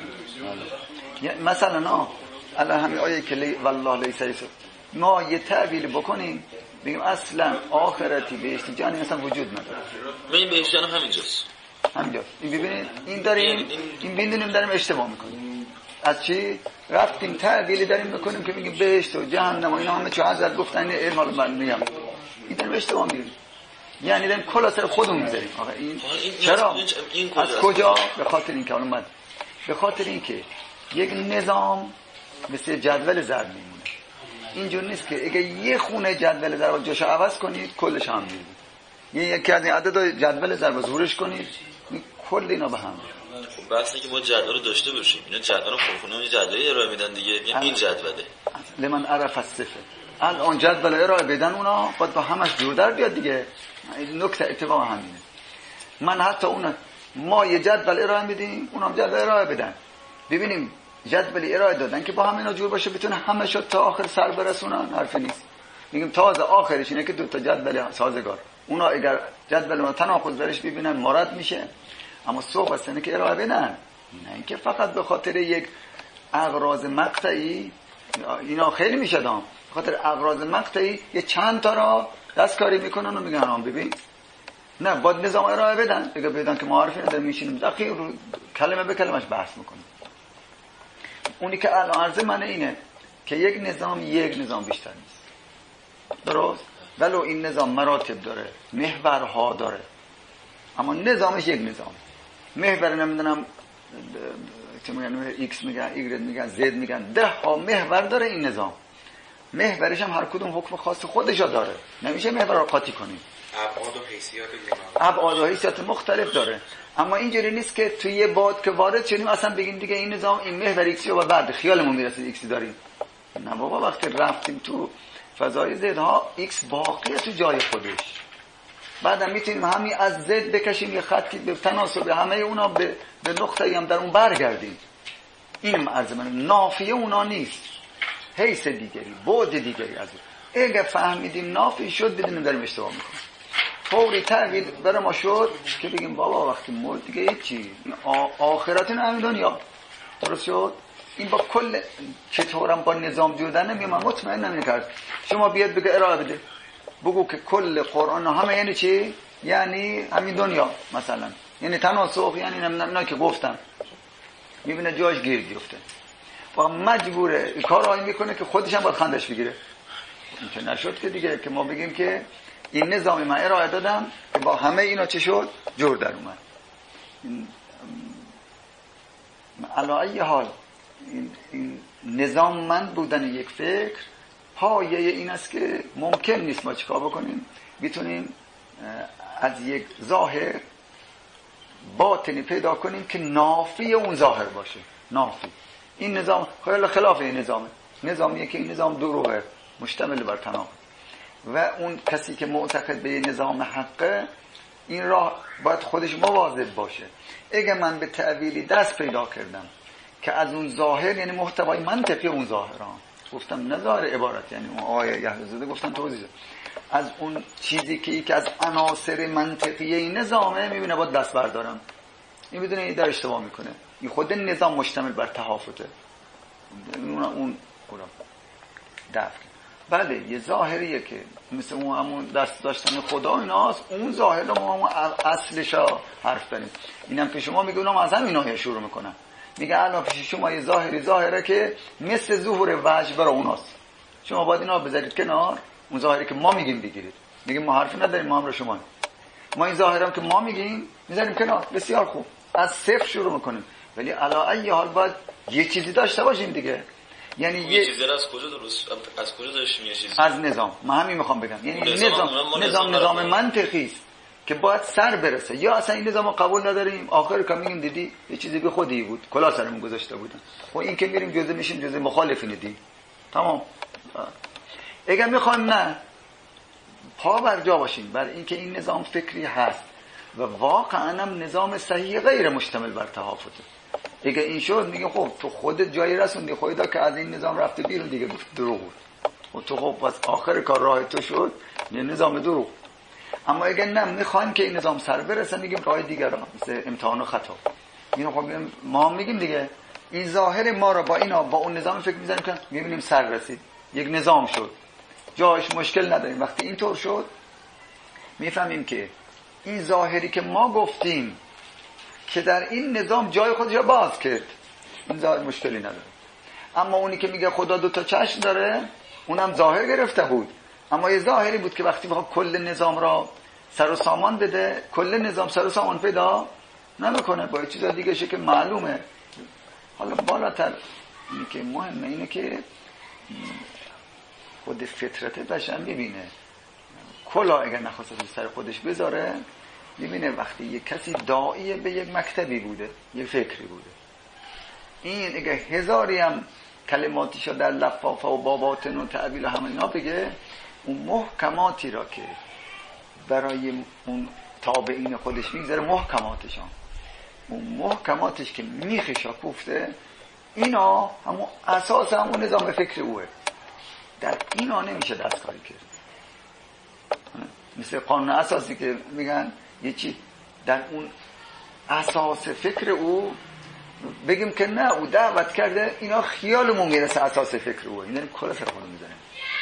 مثلا الله همین آیه که والله لیس حیث، ما یه تعبیر بکنیم بگیم اصلا آخرتی بهشتی جهنمی اصلا وجود نداره. این بهشت جهنم همینجاست. این ببینید این داریم این ببینیم داریم اشتباه میکنیم. از چی رفتیم تعبیری داریم میکنیم که میگیم بهشت و جهنم و اینا همه چه حضرت گفتن علم حال من میگم این داریم اشتباه میگیم. یعنی داریم کلا سر خودمون میذاریم. آقا این چرا از کجا؟ به خاطر این که اومد به خاطر این که یک نظام مثل جدول ضرب میمونه. اینجور نیست که اگه یه خونه جدول ضرب جاشو عوض کنید کلش هم میره. یکی از این عدد جدول ضرب ظهورش کنید کل اینا به هم میره. خب بحث اینه که ما جدول رو داشته باشیم. اینا جدول رو خودمون یه جدولی ارائه میدن دیگه. این جدوله لمن عرف الصفه. الان جدول ارائه بدن اونا باید با همش جور در بیاد دیگه. نکته اتفاق همینه. من حتی ما یه جدول ارائه میدیم اونم جدول ارائه بدن. ببینیم جدول ارائه دادن که با همینا جور باشه بتونه همه شو تا آخر سر برسونن، حرف نیست. میگیم تازه آخرش اینه که دو تا جدول سازگار. اونا اگر جدول ما تناقض درش ببینن مراد میشه. اما صبح است اینه که ارائه بدن، نه اینکه فقط به خاطر یک اغراض مقطعی. اینا خیلی میشه دام به خاطر اغراض مقطعی یه چند تا را دستکاری میکنن و میگن هم ببین نه باید نظام ارائه بدن. اگه بدن که معرفی نداره میشینیم دقیق رو کلمه به کلمش بحث میکنیم. اونی که الان عرض من اینه که یک نظام بیشتر نیست، درست؟ ولو این نظام مراتب داره، محورها داره، اما نظامش یک نظام. محور نمیدونم چه میگن ایکس میگن ایگرت میگن زد میگن 10 ها محور داره این نظام. محورش هم هر کدوم حکم خاص خودشو داره، نمیشه محور رو قاطی کنیم. ابعاد و حیثیت مختلف داره. اما اینجوری نیست که توی یه باد که وارد شدیم اصلا بگیم دیگه این نظام این محور ایکسی و بعد خیالمون میرسه ایکسی داریم. نه بابا، وقتی رفتیم تو فضای زد ها ایکس باقیه تو جای خودش. بعدم میتونیم همین از زد بکشیم یه خطی به تناسب همه اونا به نقطه‌ای هم در اون برگردیم. این عرض من نافیه اونا نیست، حیث دیگری، بعد دیگری از اون. اگه فهمیدیم نافی شد بدونیم داریم اشتباه میکنیم. فوری تغییر برای ما شد که بگیم بابا وقتی مرد دیگه هیچی، آخرتون همین دنیا درست شد. این با کل چطورم با نظام جوردن نمیگم، من مطمئن نمیکرد شما بیاد بگه ارائه بده بگو که کل قرآن همه یعنی چی؟ یعنی همین دنیا مثلا، یعنی تناسخ، یعنی اینا که گفتم میبینه جاش گیر بیفته و مجبوره کارهایی میکنه که خودش هم باید خندش بگیره. این که نشد که دیگه که ما بگیم که این نظامی من ارائه دادم که با همه اینا چه شد؟ جور در اومد. علی ای حال این نظام من بودن یک فکر پایه این است که ممکن نیست ما چیکار بکنیم بتونیم از یک ظاهر باطنی پیدا کنیم که نافی اون ظاهر باشه. نافی این نظام خلاف این نظامیه که این نظام دروغه، مشتمل بر تناقض. و اون کسی که معتقد به نظام حقه این راه باید خودش مواظب باشه. اگه من به تعبیری دست پیدا کردم که از اون ظاهر، یعنی محتوای منطقی اون ظاهران گفتم، نه ظاهر عبارت، یعنی اون آیه یحیی گفتم توضیح دادم، از اون چیزی که از عناصر منطقی این نظامه میبینه باید دست بردارم. این بدونه این در اشتباه میکنه. این خود نظام مشتمل بر تحافظه، اون دفع. بله یه ظاهریه که مثل اون همون دست داشتن خدا ایناست، اون ظاهر رو ما همون اصلشا حرف داریم. اینم که شما میگه اونم از همین آیه شروع میکنن، میگه الان پیش شما یه ظاهره که مثل ظهور وجه برای اوناست، شما باید اینا بذارید کنار. اون ظاهری که ما میگیم بگیرید، میگیم ما حرفی نداریم، ما هم رو شما، ما این ظاهرم که ما میگیم میذاریم کنار. بسیار خوب، از صفر شروع میکنیم، ولی علی ای حال باید یه چیزی داشته باشیم دیگه. یعنی یه چیزی از کجا درست، از کجا داشتیم یه چیزی؟ از نظام. من همین میخوام بگم، یعنی نظام منطقی است که باید سر برسه. یا اصلا این نظامو قبول نداریم، آخر که میگیم دیدی یه چیزی به خودی بود، کلا سرمون گذاشته بودن، و این که میریم جزء میشیم جزء مخالفین دی. تمام. اگر میخوایم نه پا بر جا باشیم بر اینکه این نظام فکری هست و واقعا هم نظام صحیح غیر مشتمل بر تحافظه. اگه این شد میگه خب تو خودت جایی رسوندی، خودت که از این نظام رفته بیرون دیگه دروغ بود و تو خب بس آخر کار راه تو شد یه نظام دروغ. اما اگه نه میخوایم که این نظام سر برسه، میگیم راه دیگر را مثل امتحان و خطا. اینو خب ما میگیم دیگه این ظاهر ما را با اینا با اون نظام فکر میزنیم که میبینیم سر رسید، یک نظام شد، جاش مشکل نداریم. وقتی اینطور شد میفهمیم که این ظاهری که ما گفتیم که در این نظام جای خودش را باز کرد، این ظاهر مشکلی نداره. اما اونی که میگه خدا دو تا چشم داره، اونم ظاهر گرفته بود، اما یه ظاهری بود که وقتی بخواد کل نظام را سر و سامان بده، کل نظام سر و سامان پیدا نمیکنه، با یه چیز دیگه شه که معلومه. حالا بالاتر اینی که مهمه اینه که خود فطرت بشر میبینه کلا اگر نخواست سر خودش بذاره، میبینه وقتی یک کسی داعی به یک مکتبی بوده، یک فکری بوده، این اگر هزاری هم کلماتیشو در لفافه و باباتن و تعبیل و همه اینا بگه، اون محکماتی را که برای اون تابعین خودش میگذاره، محکماتشان، اون محکماتش که میخشا کوفته، اینا همون اساس همون نظام فکر اوه. در اینا نمیشه دستکاری کرد. مثل قانون اساسی که میگن یه چی در اون اساس فکر او بگیم که نه او دعوت کرده، اینا خیالمون میرسه اساس فکر اوه، این کلا سر خودمون میزنیم.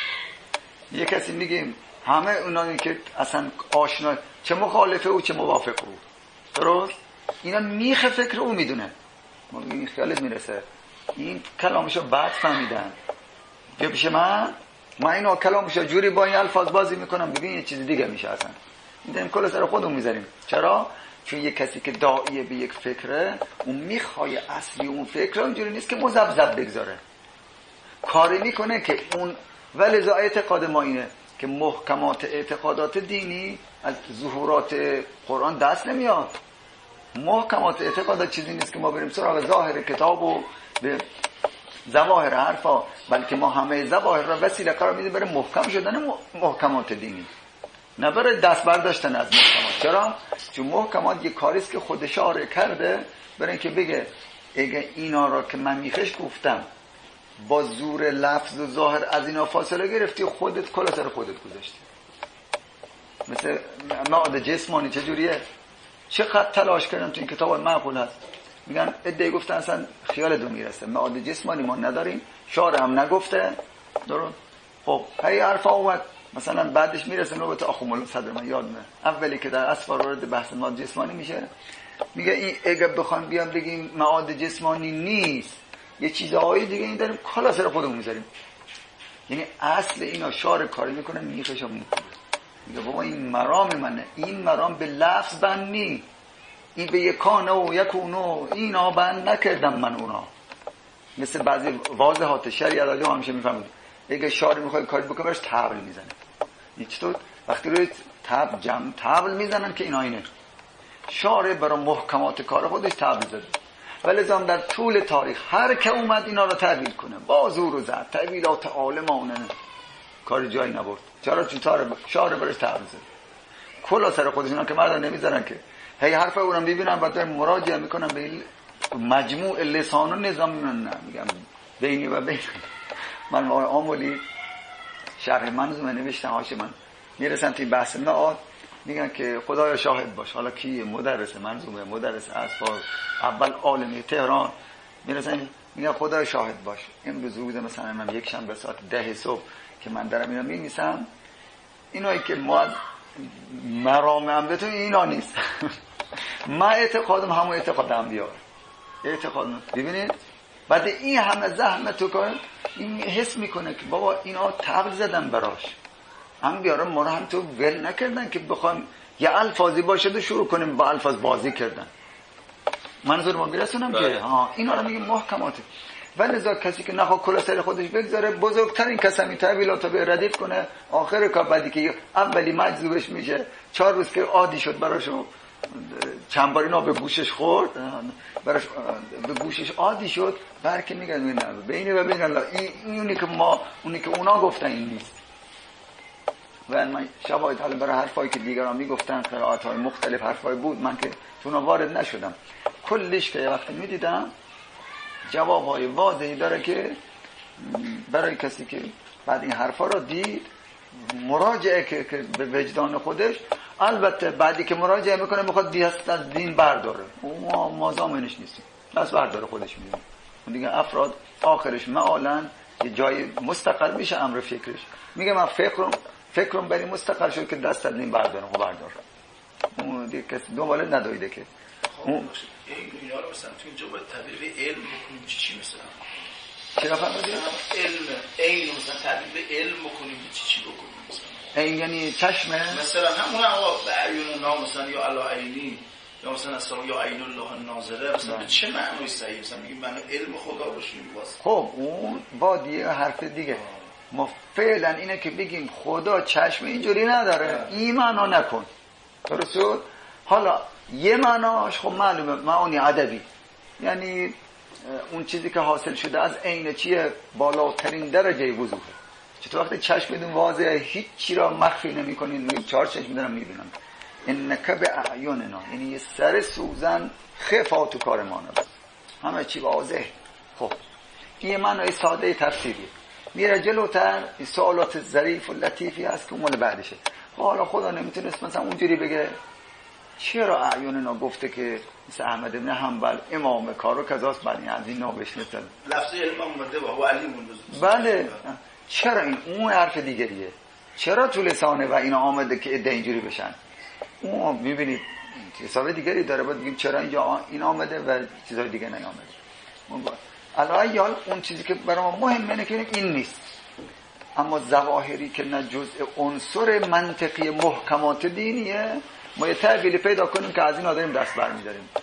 یه کسی میگیم همه اونایی که اصلا آشنا، چه مخالفه او چه موافق او، درست؟ اینا میخه فکر او میدونه، ما این خیالت میرسه این کلامشو بعد فهمیدن. بیا پیش من اینو کلامشو جوری با این الفاظ بازی میکنم، ببین یه چیز دیگه میشه. اصلا میدونیم کلا سر خودمون میذاریم. چرا؟ چون یک کسی که داعیه به یک فکره، اون میخوای اصلی اون فکر اونجوری نیست که مزبزب بگذاره، کاری میکنه که اون. ولذا اعتقاد ما اینه که محکمات اعتقادات دینی از ظهورات قرآن دست نمیاد. محکمات اعتقادات چیزی نیست که ما بریم سراغ ظاهر کتاب و به ظواهر حرفا، بلکه ما همه ظواهر را وسیله قرار میدیم برای محکم شدن محکمات دینی، نه برای دست برداشتن از محکمات. چرا؟ چون محکمات یک کاریست که خود اشاره کرده برای اینکه بگه اگه اینا را که من میخش گفتم با زور لفظ و ظاهر از اینا فاصله گرفتی، خودت کلا سر خودت گذاشتی. مثل معاد جسمانی چجوریه؟ چقدر تلاش کردم تو این کتاب معقول هست، میگن ادعای گفتن اصلا خیال دو میرسه، معاد جسمانی ما نداریم، شارع هم نگفته، درست؟ خب هی حرفا اومد، مثلا بعدش میرسه نوبت آخو مولا صدر من یادمه اولی که در اسفار وارد بحث معاد جسمانی میشه، میگه این اگه بخوام بیام بگیم معاد جسمانی نیست، یه چیزهای دیگه این داریم کلا سر خودمون میذاریم. یعنی اصل اینا شار کاری میکنه، میخشم میکنه، میگه بابا این مرام منه، این مرام به لفظ بند نی، این به یکانه و یکونو اینا بند نکردم من اونا. مثل بعضی واضحات شریعت علی همیشه میفهمید اگه شاری میخواد کاری بکنه برش طبل میزنه. این چطور؟ وقتی روی طبل میزنن که اینا اینه شاره برای محکمات کار خودش طبل زده. ولی زمان در طول تاریخ هر که اومد اینا رو تعبیل کنه با زور و زد، تعبیلات عالمانه، کاری جایی نبرد. چرا؟ چون شاره برش طبل زده. کلا سر خودشون که مردم نمیذارن که هی حرف اونم ببینن بعد مراجعه میکنن به مجموع لسان و نظام. من میگم بینی و بین من آمولی شرح منظومه نوشتم، هاش من میرسن توی بحث معاد میگن که خدایا شاهد باش. حالا کی؟ مدرس منظومه، مدرس اسفار، اول عالمی تهران. میرسن میگن خدایا شاهد باش، امروز روز مثلا من یک شنبه ساعت 10 صبح که من دارم اینا می‌نویسم، اینایی که ما مرام عمدتون اینا نیست. من اعتقادم همون اعتقاد انبیا. اعتقاد ببینید بعد این همه زحمت تو کن، این حس میکنه که بابا اینا تبل زدن براش. انبیا رو ما رو هم تو ول نکردن که بخوام یه الفاظی باشه و شروع کنیم با الفاظ بازی کردن. منظور ما میرسونم که اینا رو میگیم محکماته. ولی لذا کسی که نخواه کلا سر خودش بگذاره، بزرگترین کسمی تعبیلات رو به ردیف کنه، آخر کار بعدی که اولی مجذوبش میشه 4 روز که عادی شد براشو، چند بار اینا به گوشش خورد، براش به گوشش عادی شد، برکه میگن بینه و بین الله این اونی که ما اونی که اونا گفتن این نیست. و من شواهد حالا برای حرفایی که دیگران میگفتن قرائت‌های مختلف حرفای بود، من که تو وارد نشدم، کلش که وقتی میدیدم جوابهای واضحی داره که برای کسی که بعد این حرفا رو دید مراجعه که به وجدان خودش، البته بعدی که مراجعه میکنه میخواد دیست از دین برداره، ما زامنش نیستیم، بس برداره خودش میدونه. دیگه افراد آخرش معالاً یه جای مستقل میشه امر فکرش، میگه من فکرم برای مستقل شد که دست از دین بردارم و بردارم. اون دیگه کسی دنباله ندویده که اون اینا رو مثلا تو اینجا باید تعبیر به علم بکنیم چی مثلا چرا فرمودید؟ علم مثلا تعبیر به علم بکنیم چی بکنیم مثلا این یعنی چشمه مثلا همون آقا به عیون الله مثلا یا الا عینی یا مثلا اصلا یا عین الله ناظره مثلا به چه معنی صحیح مثلا میگیم من علم خدا باشیم واسه. خب اون با دیگه حرف دیگه ما فعلا اینه که بگیم خدا چشم اینجوری نداره این معنا نکن درسته. حالا یه معناش خب معلومه معانی ادبی، یعنی اون چیزی که حاصل شده از عین چیه بالاترین درجه وضوحه. چطور وقتی چشم بدون واضحه هیچ چی را مخفی نمی‌کنین، 4 چشم دارم می‌بینم انک باعیننا، یعنی یه سر سوزن خفا تو کار ما نبود، همه چی واضح. خب این معنای ساده تفسیری میره جلوتر، این سوالات ظریف و لطیفی هست که مال بعدشه. حالا خدا نمیتونست مثلا اونجوری بگه چرا اعیاننا گفته که مثل احمد ابن حنبل امام کارو کذاست بنی از این نابشنتن لفظ علم اومده و علیمون بله چرا اون حرف دیگریه، چرا تو لسانه و اینا آمده که عده اینجوری بشن. اون میبینید حساب دیگری داره، باید بگیم چرا اینجا این آمده و چیزای دیگه نیامده. الان اون چیزی که برای ما مهمه اینه که این نیست، اما ظواهری که نه جزء عنصر منطقی محکمات دینیه ما یه تعبیری پیدا کنیم که از این داریم دست برمی‌داریم.